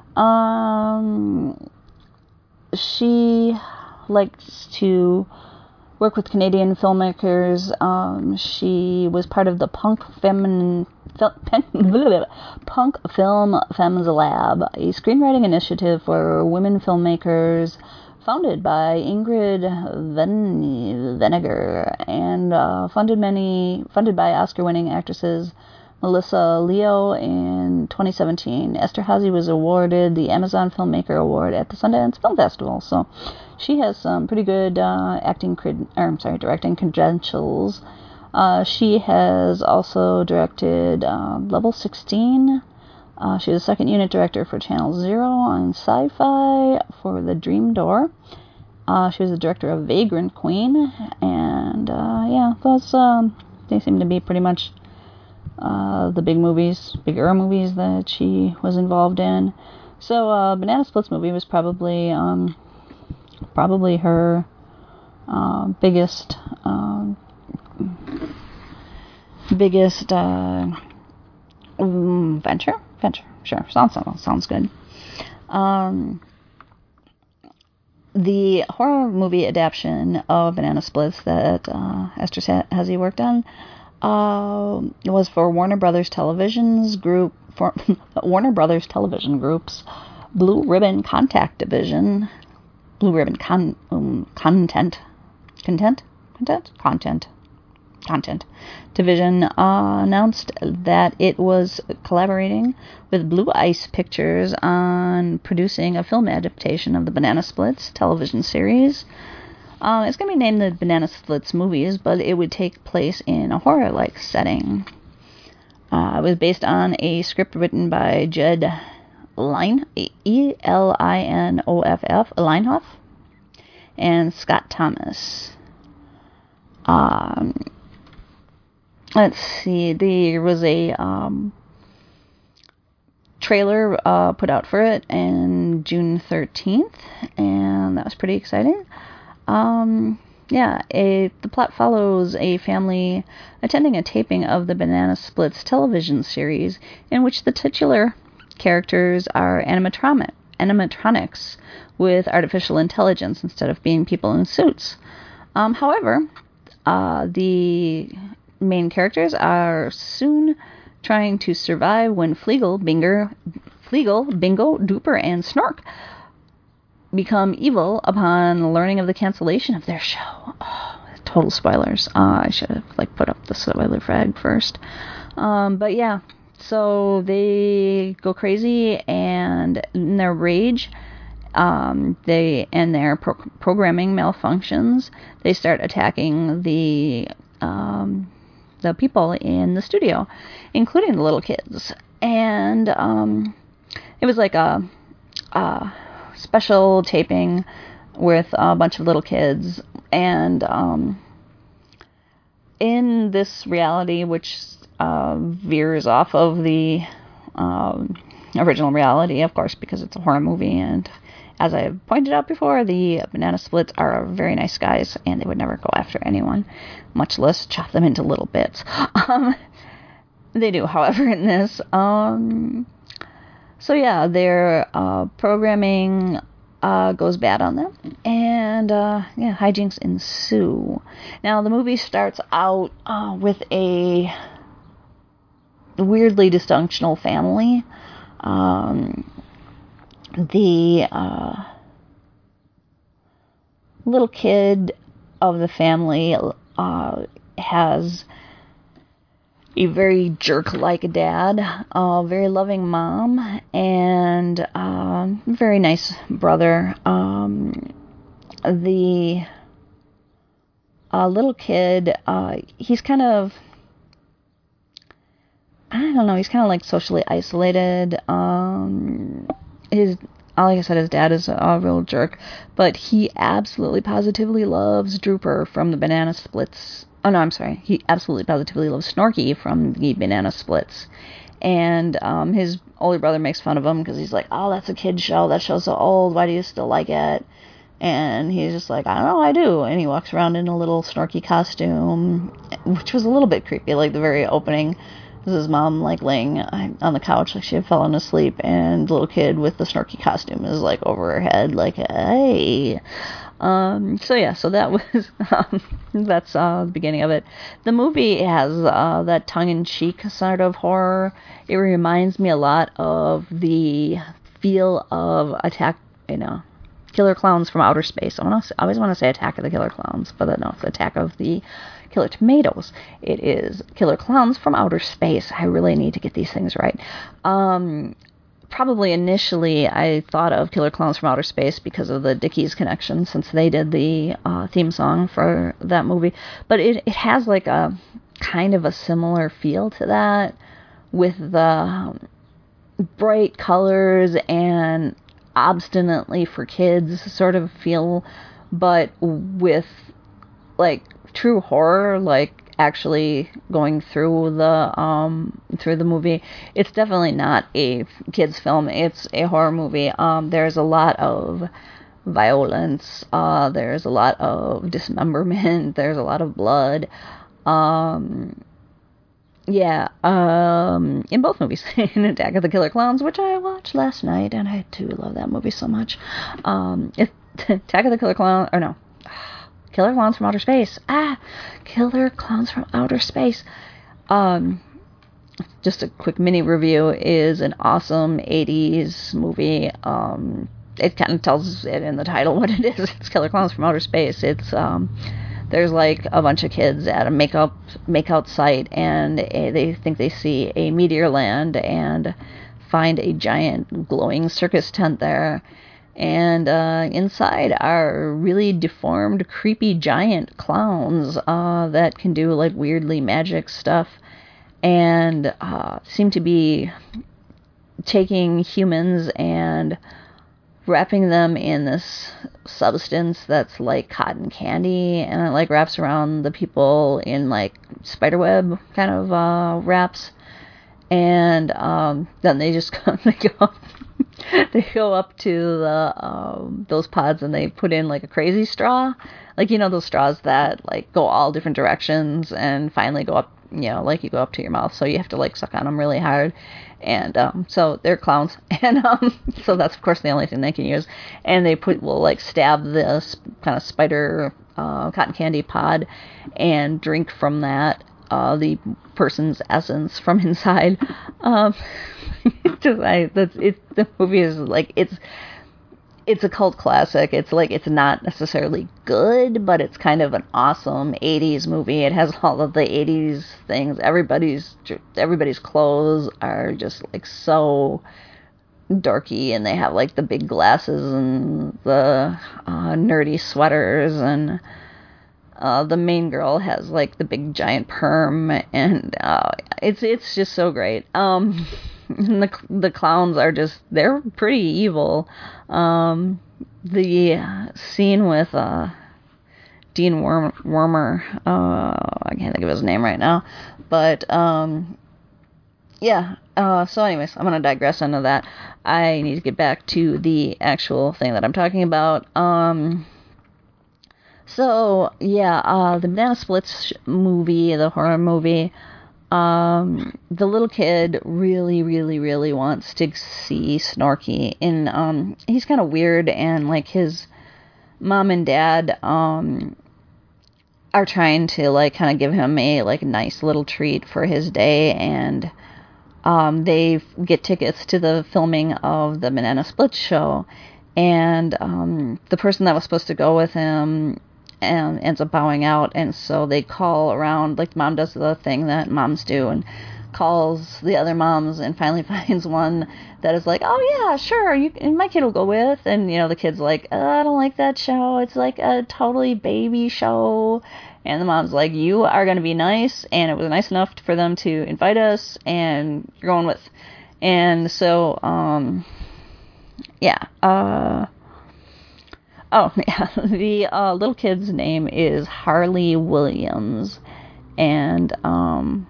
Um, she likes to work with Canadian filmmakers. Um, she was part of the Punk Femin, Fil, Punk Film Femmes Lab, a screenwriting initiative for women filmmakers founded by Ingrid Ven- Venegar and uh, funded many funded by Oscar-winning actresses Melissa Leo. In twenty seventeen, Esterhazy was awarded the Amazon Filmmaker Award at the Sundance Film Festival. So she has some pretty good uh, acting, cred- or I'm sorry, directing credentials. Uh, she has also directed uh, Level sixteen. Uh, she was a second unit director for Channel Zero on Sci-Fi for The Dream Door. Uh, she was the director of Vagrant Queen, and uh, yeah, those um, they seem to be pretty much uh, the big movies, bigger movies that she was involved in. So uh, Banana Splits movie was probably um, probably her uh, biggest uh, biggest uh, venture. Venture, sure, sounds sounds good. Um, the horror movie adaptation of Banana Splits that uh, Esterhazy worked on uh, was for Warner Brothers Television's group, for Warner Brothers Television Group's Blue Ribbon Contact Division, Blue Ribbon con, um, Content, Content, Content, Content. Content Division uh, announced that it was collaborating with Blue Ice Pictures on producing a film adaptation of the Banana Splits television series. Uh, it's going to be named the Banana Splits movies, but it would take place in a horror-like setting. Uh, it was based on a script written by Jed Line, E L I N O F F, Leinhoff, and Scott Thomas. Um, let's see, there was a um, trailer uh, put out for it on June thirteenth, and that was pretty exciting. Um, yeah, a, the plot follows a family attending a taping of the Banana Splits television series, in which the titular characters are animatronic, animatronics with artificial intelligence instead of being people in suits. Um, however, uh, the main characters are soon trying to survive when Fleagle, Binger, Fleagle, Bingo, Duper, and Snork become evil upon learning of the cancellation of their show. Oh, total spoilers. Uh, I should have like put up the spoiler flag first. Um, but yeah, so they go crazy, and in their rage, um, they and their pro- programming malfunctions, they start attacking the um, the people in the studio, including the little kids. And um, it was like a, a special taping with a bunch of little kids, and um, in this reality, which uh, veers off of the um, original reality, of course, because it's a horror movie, and as I pointed out before, the Banana Splits are very nice guys, and they would never go after anyone, much less chop them into little bits. Um, they do, however, in this. Um, so yeah, their uh, programming uh, goes bad on them, and uh, yeah, hijinks ensue. Now, the movie starts out uh, with a weirdly dysfunctional family. Um, the uh, little kid of the family uh, has a very jerk-like dad, a very loving mom, and a very nice brother. Um, the uh, little kid, uh, he's kind of, I don't know, he's kind of like socially isolated. Um, his, like I said, his dad is a, a real jerk, but he absolutely positively loves Drooper from the Banana Splits. Oh no, I'm sorry. He absolutely positively loves Snorky from the Banana Splits. And um, his older brother makes fun of him because he's like, oh, that's a kid's show. That show's so old. Why do you still like it? And he's just like, I don't know, I do. And he walks around in a little Snorky costume, which was a little bit creepy, like the very opening. This is his mom, like, laying on the couch, like she had fallen asleep, and the little kid with the Snorky costume is, like, over her head, like, hey. Um, so, yeah, so that was, um, that's uh, the beginning of it. The movie has uh, that tongue-in-cheek sort of horror. It reminds me a lot of the feel of Attack, you know, Killer Clowns from Outer Space. I, wanna say, I always want to say Attack of the Killer Clowns, but no, it's Attack of the Killer Tomatoes. It is Killer Clowns from Outer Space. I really need to get these things right. Um, probably initially I thought of Killer Clowns from Outer Space because of the Dickies connection, since they did the uh, theme song for that movie. But it, it has like a kind of a similar feel to that, with the um, bright colors and obstinately for kids sort of feel, but with like true horror, like actually going through the um through the movie. It's definitely not a kids film. It's a horror movie. Um, there's a lot of violence. Uh, there's a lot of dismemberment. There's a lot of blood. Um, yeah. Um, in both movies, in Attack of the Killer Clowns, which I watched last night, and I do love that movie so much. Um, it, Attack of the Killer Clown, or no. Killer Clowns from Outer Space. Ah, Killer Clowns from Outer Space. Um, just a quick mini review, is an awesome eighties movie. Um, it kind of tells it in the title what it is. It's Killer Clowns from Outer Space. It's um, there's like a bunch of kids at a makeup makeout site, and a, they think they see a meteor land and find a giant glowing circus tent there. And uh, inside are really deformed, creepy giant clowns uh, that can do like weirdly magic stuff, and uh, seem to be taking humans and wrapping them in this substance that's like cotton candy, and it like wraps around the people in like spiderweb kind of uh, wraps, and um, then they just go, they go up, they go up to the um, those pods, and they put in like a crazy straw, like you know those straws that like go all different directions and finally go up, you know, like you go up to your mouth, so you have to like suck on them really hard. And um, so they're clowns, and um, so that's of course the only thing they can use. And they put will like stab this kind of spider uh, cotton candy pod and drink from that uh, the person's essence from inside. Um, just I that's it. The movie is like it's it's a cult classic. It's like it's not necessarily good, but it's kind of an awesome eighties movie. It has all of the eighties things. Everybody's everybody's clothes are just like so dorky, and they have like the big glasses and the uh, nerdy sweaters, and uh, the main girl has like the big giant perm, and uh, it's it's just so great. Um, And the the clowns are just, they're pretty evil. Um, the scene with uh, Dean Worm, Wormer, uh, I can't think of his name right now, but um, yeah, uh, so anyways, I'm going to digress into that. I need to get back to the actual thing that I'm talking about. Um, so, yeah, uh, the Banana Splits movie, the horror movie, Um, the little kid really, really, really wants to see Snorky, and um, he's kind of weird, and like his mom and dad um are trying to like kind of give him a like nice little treat for his day, and um they get tickets to the filming of the Banana Split show, and um the person that was supposed to go with him and ends up bowing out, and so they call around, like mom does the thing that moms do, and calls the other moms, and finally finds one that is like, oh yeah, sure, you my kid will go with, and you know the kid's like, oh, I don't like that show, it's like a totally baby show, and the mom's like, you are going to be nice, and it was nice enough for them to invite us, and you're going with. And so um yeah uh Oh, yeah, the uh, little kid's name is Harley Williams, and um,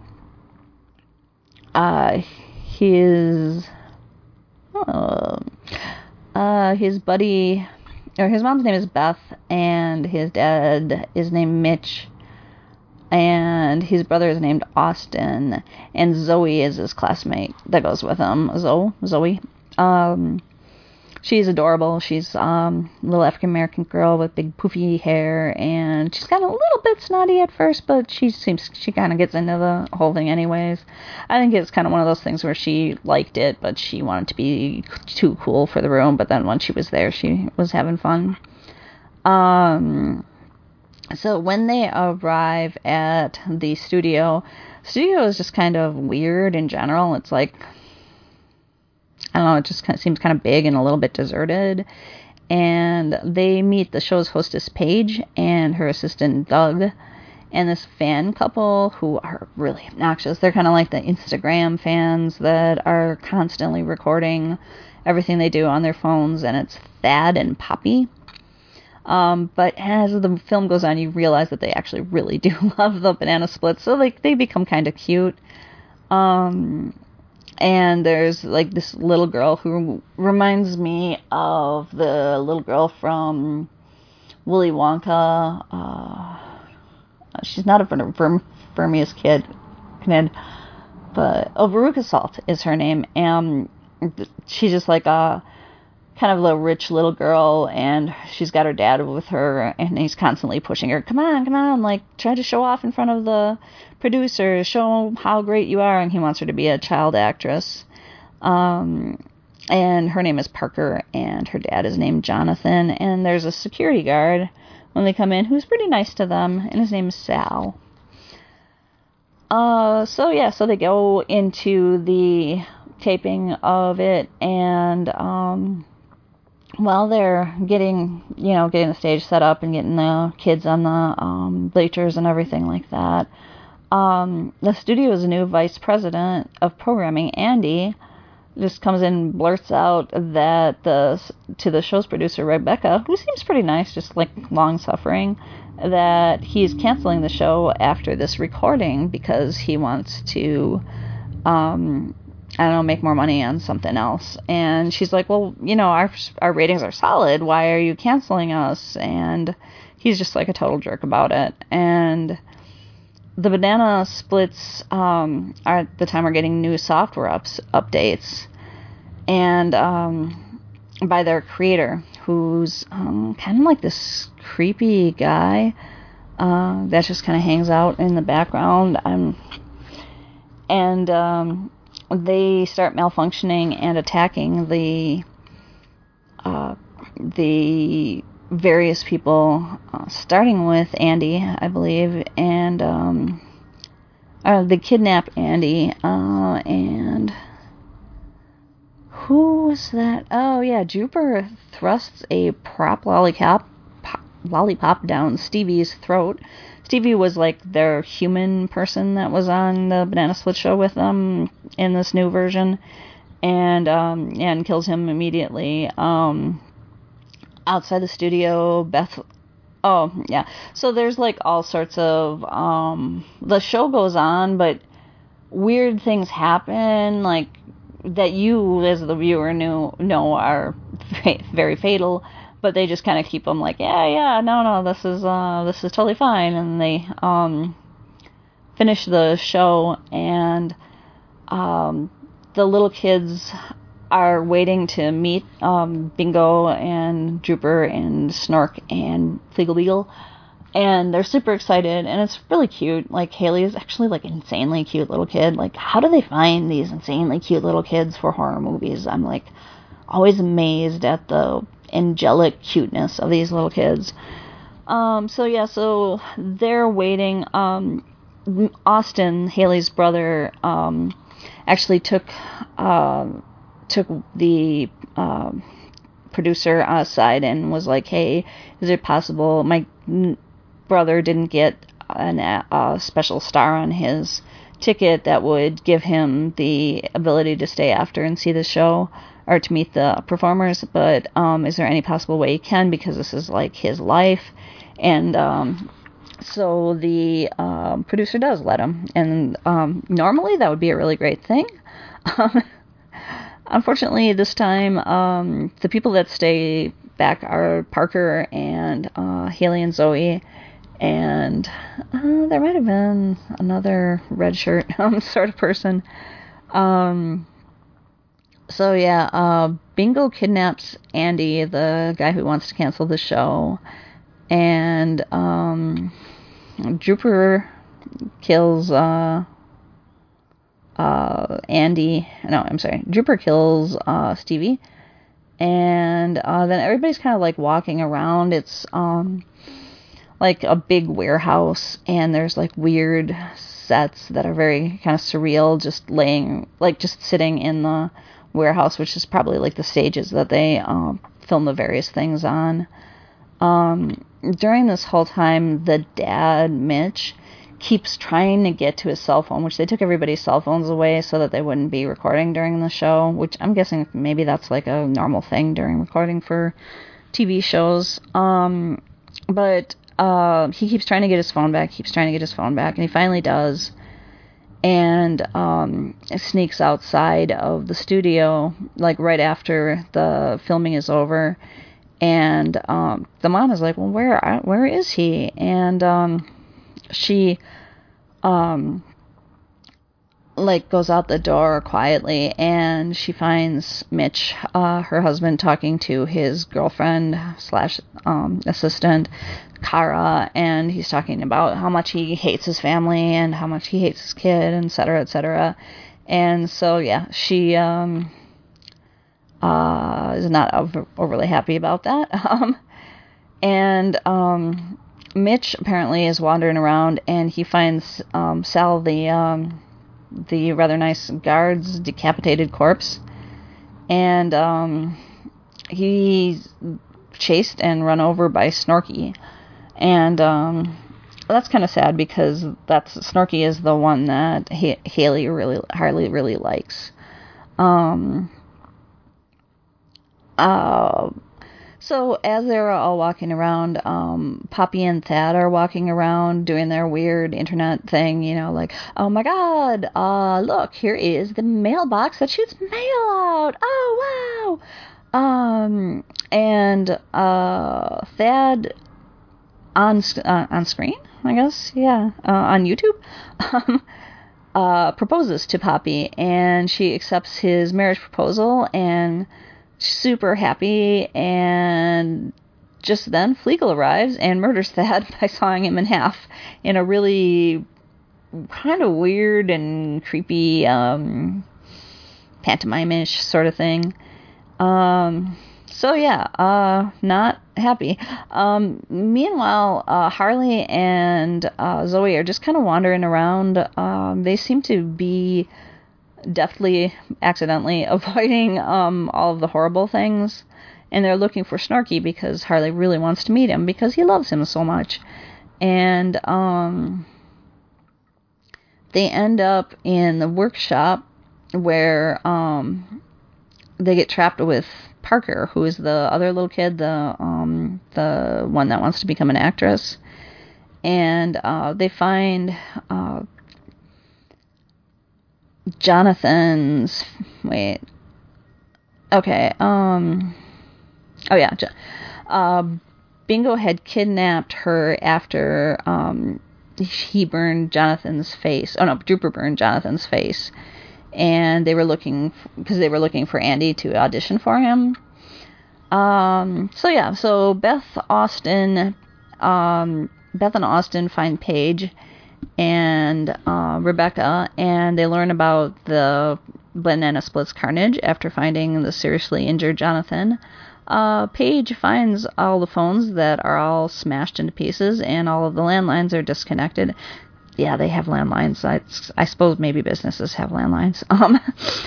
uh, his, uh, uh, his buddy, or his mom's name is Beth, and his dad is named Mitch, and his brother is named Austin, and Zoe is his classmate that goes with him, Zoe, Zoe, um... She's adorable. She's um, a little African-American girl with big poofy hair, and she's kind of a little bit snotty at first, but she seems, she kind of gets into the whole thing anyways. I think it's kind of one of those things where she liked it, but she wanted to be too cool for the room, but then when she was there, she was having fun. Um, so when they arrive at the studio, studio is just kind of weird in general. It's like, I don't know, it just kind of seems kind of big and a little bit deserted. And they meet the show's hostess, Paige, and her assistant, Doug, and this fan couple who are really obnoxious. They're kind of like the Instagram fans that are constantly recording everything they do on their phones, and it's Thad and Poppy. Um, but as the film goes on, you realize that they actually really do love the Banana Splits, so like they become kind of cute. Um... And there's, like, this little girl who reminds me of the little girl from Willy Wonka. Uh, she's not a Verm- Vermeer's kid, kid, but, oh, Veruca Salt is her name. And she's just, like, a kind of a rich little girl, and she's got her dad with her, and he's constantly pushing her, come on, come on, like, try to show off in front of the producer, show how great you are, and he wants her to be a child actress. Um, and her name is Parker, and her dad is named Jonathan, and there's a security guard when they come in who's pretty nice to them, and his name is Sal. Uh, so yeah, so they go into the taping of it, and, um, while they're getting, you know, getting the stage set up and getting the kids on the um, bleachers and everything like that, um, the studio's new vice president of programming, Andy, just comes in and blurts out that the to the show's producer, Rebecca, who seems pretty nice, just like long-suffering, that he's canceling the show after this recording because he wants to, um, I don't know, make more money on something else. And she's like, well, you know, our our ratings are solid. Why are you canceling us? And he's just like a total jerk about it. And the Banana Splits um, are at the time are getting new software ups, updates, and um, by their creator, who's um, kind of like this creepy guy uh, that just kind of hangs out in the background. Um, and um, they start malfunctioning and attacking the uh, the various people, uh, starting with Andy, I believe, and um, uh, they kidnap Andy, uh, and who was that? Oh yeah, Jupiter thrusts a prop lollipop, pop, lollipop down Stevie's throat. Stevie was like their human person that was on the Banana Split show with them in this new version, and um, and kills him immediately. Um, outside the studio, Beth... Oh, yeah. So there's, like, all sorts of... Um, the show goes on, but weird things happen, like, that you, as the viewer, knew, know are fa- very fatal, but they just kind of keep them like, yeah, yeah, no, no, this is, uh, this is totally fine, and they, um, finish the show, and, um, the little kids are waiting to meet um, Bingo and Drooper and Snork and Fleagle Beagle, and they're super excited, and it's really cute. Like, Haley is actually, like, an insanely cute little kid. Like, how do they find these insanely cute little kids for horror movies? I'm, like, always amazed at the angelic cuteness of these little kids. Um, so, yeah, so they're waiting. Um, Austin, Haley's brother, um, actually took... Uh, took the uh, producer aside and was like, hey, is it possible my n- brother didn't get an, a uh, special star on his ticket that would give him the ability to stay after and see the show or to meet the performers, but um, is there any possible way he can, because this is like his life? And um, so the um, producer does let him, and um, normally that would be a really great thing. Unfortunately, this time, um, the people that stay back are Parker and uh, Haley and Zoe, and uh, there might have been another red shirt um, sort of person. Um, so yeah, uh, Bingo kidnaps Andy, the guy who wants to cancel the show, and um, Drooper kills... Uh, Uh, Andy, no, I'm sorry, Drooper kills uh, Stevie, and uh, then everybody's kind of like walking around. It's um like a big warehouse, and there's like weird sets that are very kind of surreal, just laying, like just sitting in the warehouse, which is probably like the stages that they uh, film the various things on. Um, during this whole time, the dad, Mitch, keeps trying to get to his cell phone, which they took everybody's cell phones away so that they wouldn't be recording during the show, which I'm guessing maybe that's like a normal thing during recording for T V shows. Um, but uh, he keeps trying to get his phone back, keeps trying to get his phone back, and he finally does, and um, sneaks outside of the studio, like right after the filming is over, and um, the mom is like, well, where, where is he? And um, she, um, like, goes out the door quietly, and she finds Mitch, uh, her husband, talking to his girlfriend slash um, assistant, Kara, and he's talking about how much he hates his family and how much he hates his kid, et cetera, et cetera. And so, yeah, she um, uh, is not over- overly happy about that. Um, and um, Mitch apparently is wandering around, and he finds um, Sal, the um, the rather nice guard's decapitated corpse, and um, he's chased and run over by Snorky, and um, that's kind of sad because that's Snorky is the one that ha- Haley really Harley really likes. Um, uh, so as they're all walking around, um, Poppy and Thad are walking around doing their weird internet thing, you know, like, oh my god, uh, look, here is the mailbox that shoots mail out. Oh, wow. Um, and, uh, Thad on, uh, on screen, I guess, yeah, uh, on YouTube, um, uh, proposes to Poppy, and she accepts his marriage proposal, and super happy, and just then Flegel arrives and murders Thad by sawing him in half in a really kind of weird and creepy, um, pantomime-ish sort of thing. Um, so yeah, uh, not happy. Um, meanwhile, uh, Harley and uh, Zoe are just kind of wandering around. Um, they seem to be deftly, accidentally avoiding um, all of the horrible things, and they're looking for Snorky because Harley really wants to meet him because he loves him so much. And um, they end up in the workshop where um, they get trapped with Parker, who is the other little kid, the um, the one that wants to become an actress. And uh, they find uh, Jonathan's, wait, okay, um, oh yeah, uh, Bingo had kidnapped her after, um, he burned Jonathan's face, oh no, Drooper burned Jonathan's face, and they were looking, because they were looking for Andy to audition for him. Um, so yeah, so Beth Austin, um, Beth and Austin find Paige and uh, Rebecca, and they learn about the Banana Splits carnage after finding the seriously injured Jonathan. Uh, Paige finds all the phones that are all smashed into pieces, and all of the landlines are disconnected. Yeah, they have landlines. I, I suppose maybe businesses have landlines. Um,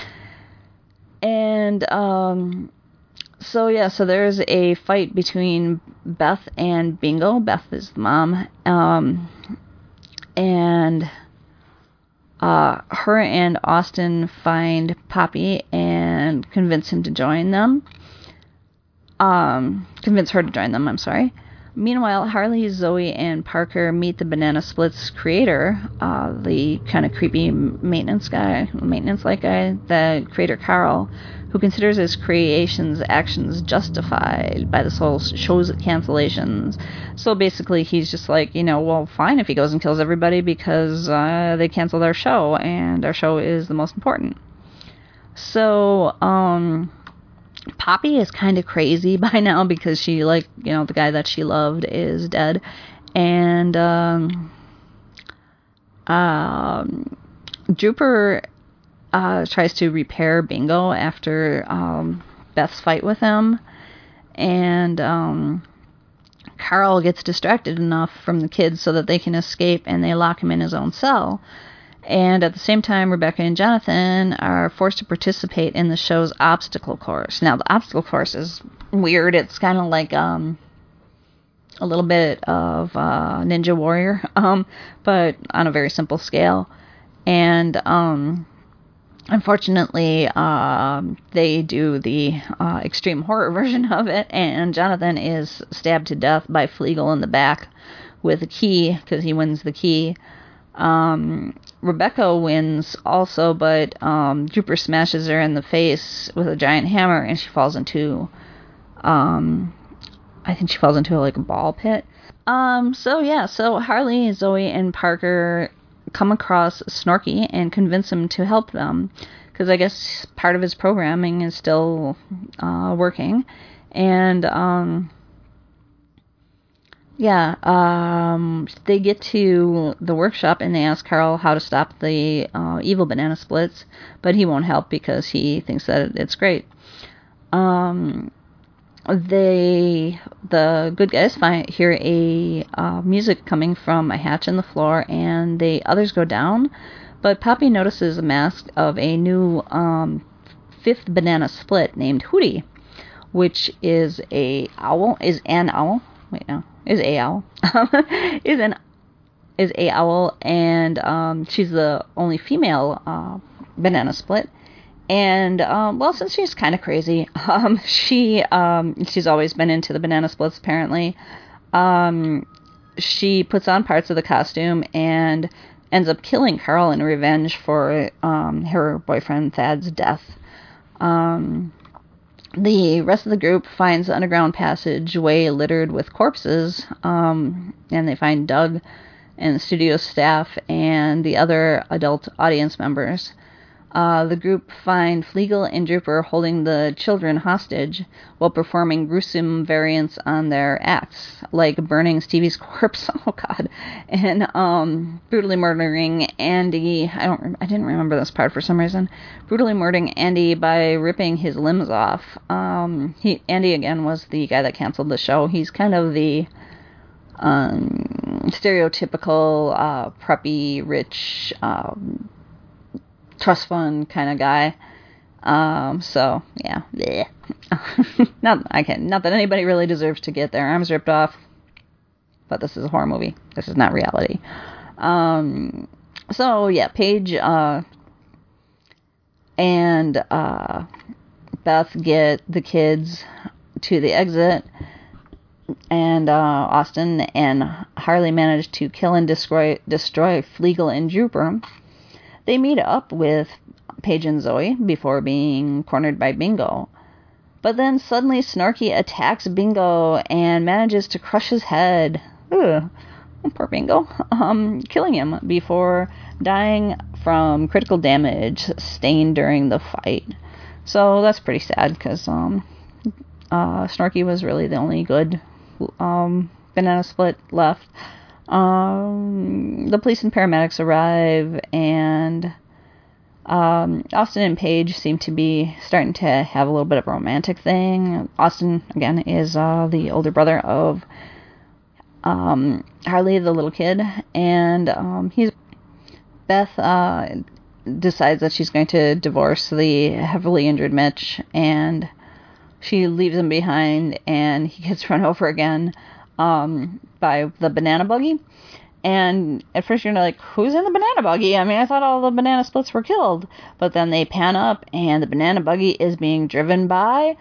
and um, so yeah, so there's a fight between Beth and Bingo. Beth is the mom. Um, and uh, her and Austin find Poppy and convince him to join them. Um, convince her to join them, I'm sorry. Meanwhile, Harley, Zoe, and Parker meet the Banana Splits creator, uh, the kind of creepy maintenance guy, maintenance-like guy, the creator Carl, who considers his creation's actions justified by the whole show's cancellations. So basically, he's just like, you know, well, fine if he goes and kills everybody because uh, they canceled our show, and our show is the most important. So, um... Poppy is kind of crazy by now because she, like, you know, the guy that she loved is dead. And, um, um, Drooper, uh, tries to repair Bingo after, um, Beth's fight with him. And, um, Carl gets distracted enough from the kids so that they can escape, and they lock him in his own cell. And at the same time, Rebecca and Jonathan are forced to participate in the show's obstacle course. Now, the obstacle course is weird. It's kind of like um, a little bit of uh, Ninja Warrior, um, but on a very simple scale. And um, unfortunately, um, they do the uh, extreme horror version of it, and Jonathan is stabbed to death by Flegel in the back with a key, because he wins the key. Um, Rebecca wins also, but um, Drooper smashes her in the face with a giant hammer, and she falls into, um, I think she falls into like a ball pit. Um, so yeah, so Harley, Zoe, and Parker come across Snorky and convince him to help them, because I guess part of his programming is still uh, working, and um. Yeah, um, they get to the workshop and they ask Carl how to stop the uh, evil Banana Splits, but he won't help because he thinks that it's great. Um, they, the good guys, find hear a uh, music coming from a hatch in the floor, and the others go down, but Poppy notices a mask of a new um, fifth Banana Split named Hootie, which is a owl, is an owl. Wait, no. Is a owl is an is a owl, and um, she's the only female uh, Banana Split, And, um, well, since she's kind of crazy, um, she, um, she's always been into the banana splits, apparently. Um, she puts on parts of the costume and ends up killing Carl in revenge for, um, her boyfriend Thad's death. Um, the rest of the group finds the underground passageway littered with corpses, um, and they find Doug and the studio staff and the other adult audience members. Uh, the group find Flegel and Drooper holding the children hostage while performing gruesome variants on their acts, like burning Stevie's corpse, oh god, and um, brutally murdering Andy. I don't, I didn't remember this part for some reason. Brutally murdering Andy by ripping his limbs off. Um, he, Andy again was the guy that canceled the show. He's kind of the um, stereotypical uh, preppy, rich. Um, trust fund kind of guy. Um, so yeah, not I can not that anybody really deserves to get their arms ripped off, but this is a horror movie. This is not reality. Um, so yeah, Paige uh, and uh, Beth get the kids to the exit, and uh, Austin and Harley manage to kill and destroy destroy Flegel and Drooper. They meet up with Paige and Zoe before being cornered by Bingo. But then suddenly Snarky attacks Bingo and manages to crush his head. Ugh, poor Bingo. Um, killing him before dying from critical damage sustained during the fight. So that's pretty sad because um, uh, Snarky was really the only good um, banana split left. Um, the police and paramedics arrive, and um, Austin and Paige seem to be starting to have a little bit of a romantic thing. Austin, again, is uh, the older brother of um, Harley, the little kid, and um, he's Beth uh, decides that she's going to divorce the heavily injured Mitch, and she leaves him behind, and he gets run over again. Um, by the banana buggy. And at first you're like, who's in the banana buggy? I mean, I thought all the banana splits were killed. But then they pan up and the banana buggy is being driven by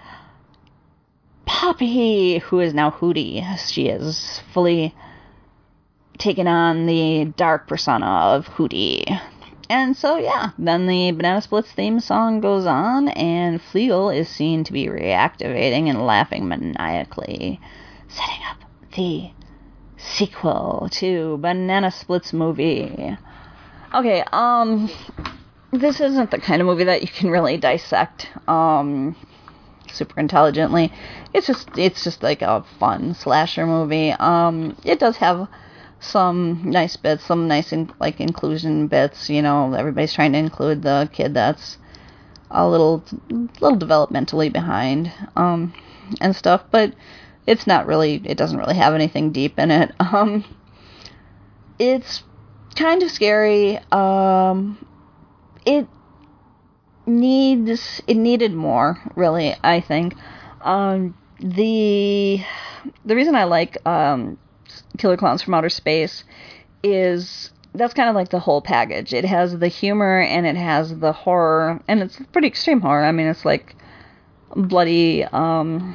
Poppy, who is now Hootie. She is fully taken on the dark persona of Hootie. And so, yeah, then the Banana Splits theme song goes on, and Flegel is seen to be reactivating and laughing maniacally, setting up the sequel to Banana Splits movie. Okay, um, this isn't the kind of movie that you can really dissect, um, super intelligently. It's just, it's just like a fun slasher movie. Um, it does have some nice bits, some nice, in, like, inclusion bits, you know, everybody's trying to include the kid that's a little, little developmentally behind, um, and stuff, but it's not really, it doesn't really have anything deep in it. Um, it's kind of scary. Um, it needs, it needed more, really, I think. Um, the, the reason I like, um, Killer Clowns from Outer Space is that's kind of like the whole package. It has the humor and it has the horror, and it's pretty extreme horror. I mean, it's like bloody um,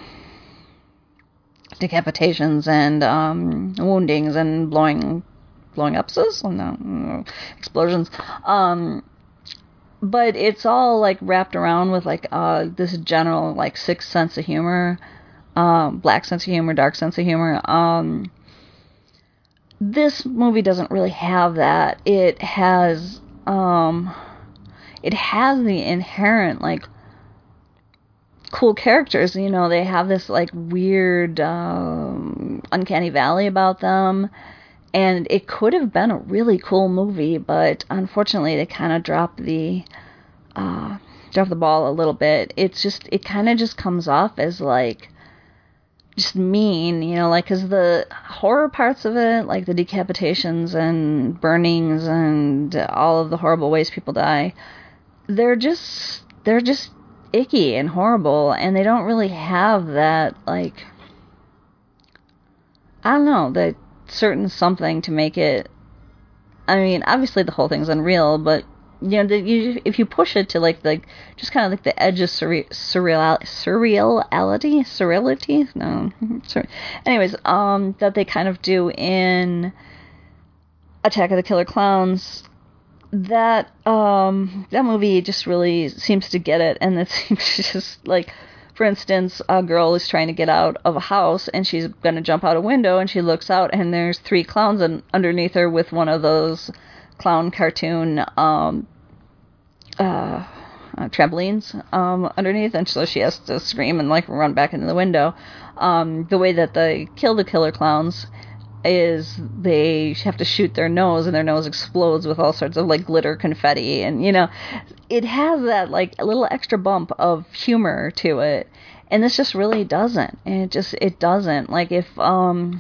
decapitations and um, woundings and blowing blowing upses, oh, no, no, explosions. Um, but it's all like wrapped around with like uh, this general like sixth sense of humor, um, black sense of humor, dark sense of humor. Um, This movie doesn't really have that. It has, um, it has the inherent, like, cool characters, you know, they have this, like, weird, um, uncanny valley about them, and it could have been a really cool movie, but unfortunately they kind of dropped the, uh, dropped the ball a little bit. It's just, it kind of just comes off as, like, just mean, you know, like, because the horror parts of it, like the decapitations and burnings and all of the horrible ways people die, they're just, they're just icky and horrible, and they don't really have that, like, I don't know, that certain something to make it, I mean, obviously the whole thing's unreal, but you know, the, you, if you push it to like like just kind of like the edge of surreal surreal surreality surreality no sur- anyways um that they kind of do in Attack of the Killer Clowns, that um that movie just really seems to get it, and it seems to just like, for instance, a girl is trying to get out of a house and she's going to jump out a window, and she looks out and there's three clowns un- underneath her with one of those clown cartoon um, uh, uh, trampolines um, underneath, and so she has to scream and like run back into the window. Um, the way that they kill the killer clowns is they have to shoot their nose, and their nose explodes with all sorts of like glitter confetti, and you know, it has that like a little extra bump of humor to it, and this just really doesn't. And it just it doesn't like if um.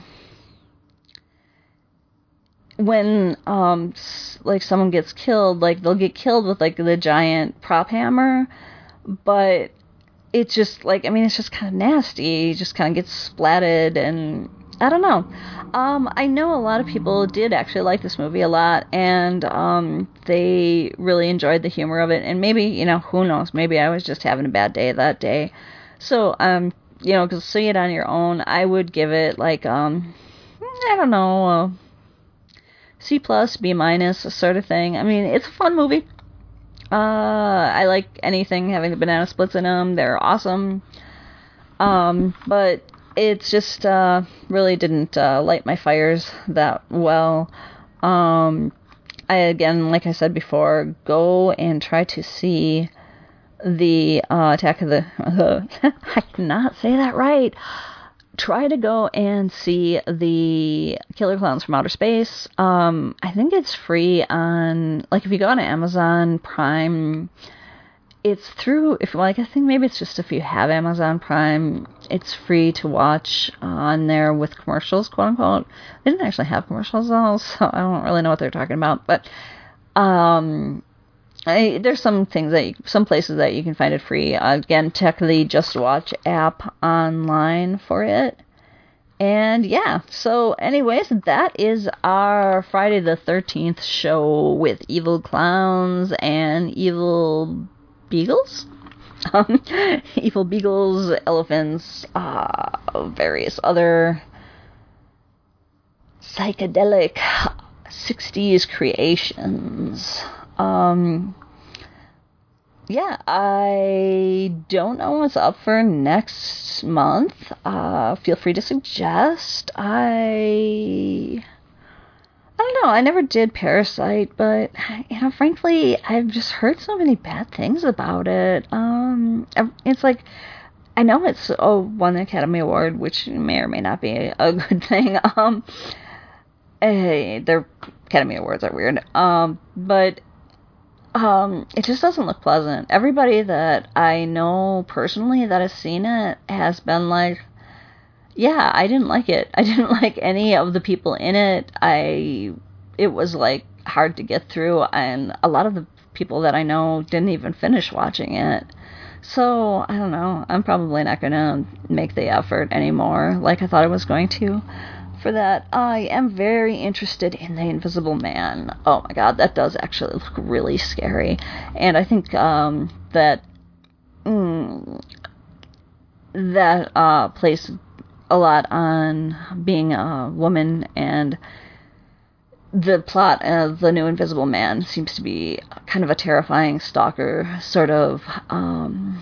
when um like someone gets killed, like they'll get killed with like the giant prop hammer, but it's just like, I mean, it's just kind of nasty. It just kind of gets splatted, and I don't know. Um, I know a lot of people did actually like this movie a lot, and um, they really enjoyed the humor of it. And maybe, you know, who knows? Maybe I was just having a bad day that day. So, um, you know, because see it on your own, I would give it like um, I don't know. Uh, C plus, B minus, sort of thing. I mean, it's a fun movie. Uh, I like anything having the banana splits in them. They're awesome. Um, but it's just uh, really didn't uh, light my fires that well. Um, I again, like I said before, go and try to see the uh, Attack of the. Uh, I cannot say that right. Try to go and see the Killer Clowns from Outer Space. Um, I think it's free on, like, if you go on Amazon Prime, it's through, if like, I think maybe it's just if you have Amazon Prime, it's free to watch on there with commercials, quote unquote. They didn't actually have commercials though, so I don't really know what they're talking about, but, um... I, there's some things that you, some places that you can find it free. Uh, again, check the Just Watch app online for it. And yeah, so anyways, that is our Friday the thirteenth show with evil clowns and evil beagles. Um, evil beagles, elephants, uh, various other psychedelic sixties creations. Um, yeah, I don't know what's up for next month. Uh, feel free to suggest. I, I don't know. I never did Parasite, but, you know, frankly, I've just heard so many bad things about it. Um, it's like, I know it's oh, won the Academy Award, which may or may not be a good thing. Um, hey, their Academy Awards are weird. Um, but Um, it just doesn't look pleasant. Everybody that I know personally that has seen it has been like, yeah, I didn't like it. I didn't like any of the people in it. I, it was like hard to get through, and a lot of the people that I know didn't even finish watching it. So, I don't know. I'm probably not going to make the effort anymore like I thought I was going to. For that, I am very interested in The Invisible Man. Oh my god, that does actually look really scary. And I think um, that mm, that uh, plays a lot on being a woman, and the plot of The New Invisible Man seems to be kind of a terrifying stalker sort of um,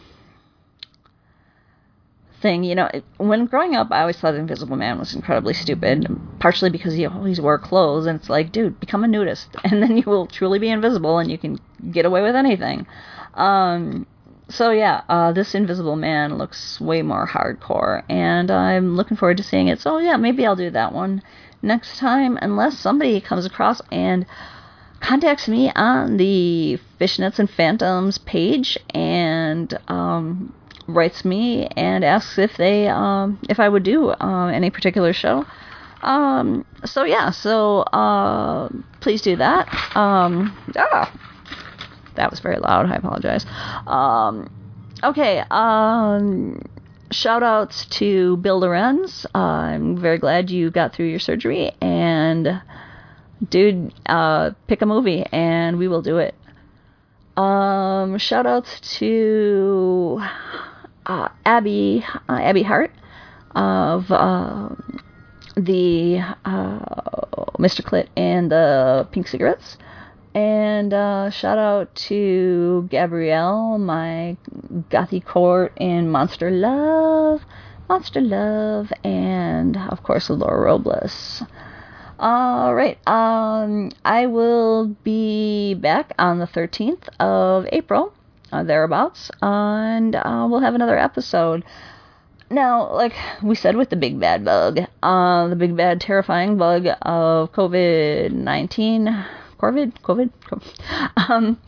thing. You know, when growing up, I always thought the Invisible Man was incredibly stupid, partially because he always wore clothes, and it's like, dude, become a nudist, and then you will truly be invisible, and you can get away with anything. Um, so yeah, uh, this Invisible Man looks way more hardcore, and I'm looking forward to seeing it. So yeah, maybe I'll do that one next time, unless somebody comes across and contacts me on the Fishnets and Phantoms page, and um, writes me and asks if they um if I would do uh, any particular show. Um so yeah, so uh please do that. Um ah, that was very loud, I apologize. Um okay, um shout outs to Bill Lorenz. Uh, I'm very glad you got through your surgery, and dude, uh, pick a movie and we will do it. Um, shout outs to uh, Abby, uh, Abby Hart of uh, the uh, Mister Clit and the Pink Cigarettes. And uh, shout out to Gabrielle, my Gothy Court in Monster Love, Monster Love, and of course Laura Robles. All right, um, I will be back on the thirteenth of April, uh, thereabouts, and uh, we'll have another episode. Now, like we said with the big bad bug, uh, the big bad terrifying bug of COVID nineteen. COVID, COVID, COVID. Um,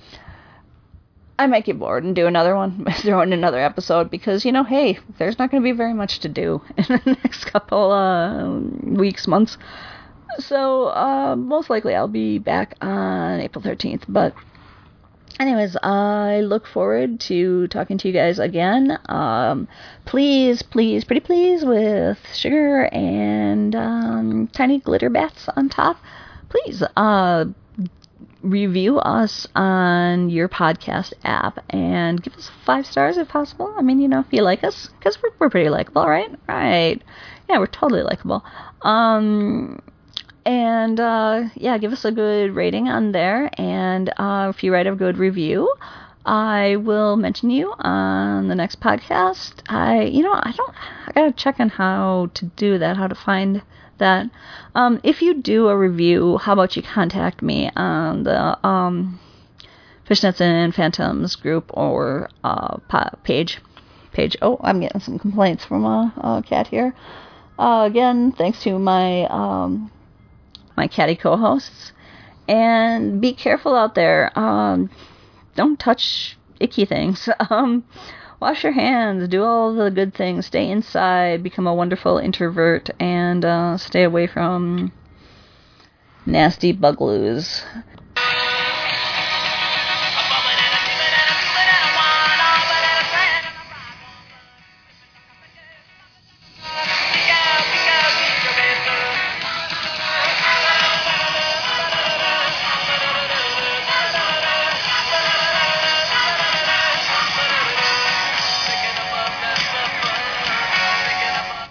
I might get bored and do another one, throw in another episode, because, you know, hey, there's not going to be very much to do in the next couple uh, weeks, months. So, uh, most likely I'll be back on April thirteenth. But, anyways, I look forward to talking to you guys again. Um, please, please, pretty please, with sugar and um, tiny glitter bats on top. Please, uh, review us on your podcast app and give us five stars if possible. I mean, you know, if you like us, because we're, we're pretty likable, right? Right. Yeah, we're totally likable. Um, and, uh, yeah, give us a good rating on there. And uh, if you write a good review, I will mention you on the next podcast. I, you know, I don't, I gotta check on how to do that, how to find that. Um, if you do a review, how about you contact me on the um, Fishnets and Phantoms group or uh, page. Page. Oh, I'm getting some complaints from a, a cat here. Uh, again, thanks to my um, my catty co-hosts. And be careful out there. Um, don't touch icky things. Um, wash your hands. Do all the good things. Stay inside. Become a wonderful introvert. And uh, stay away from nasty bugloos.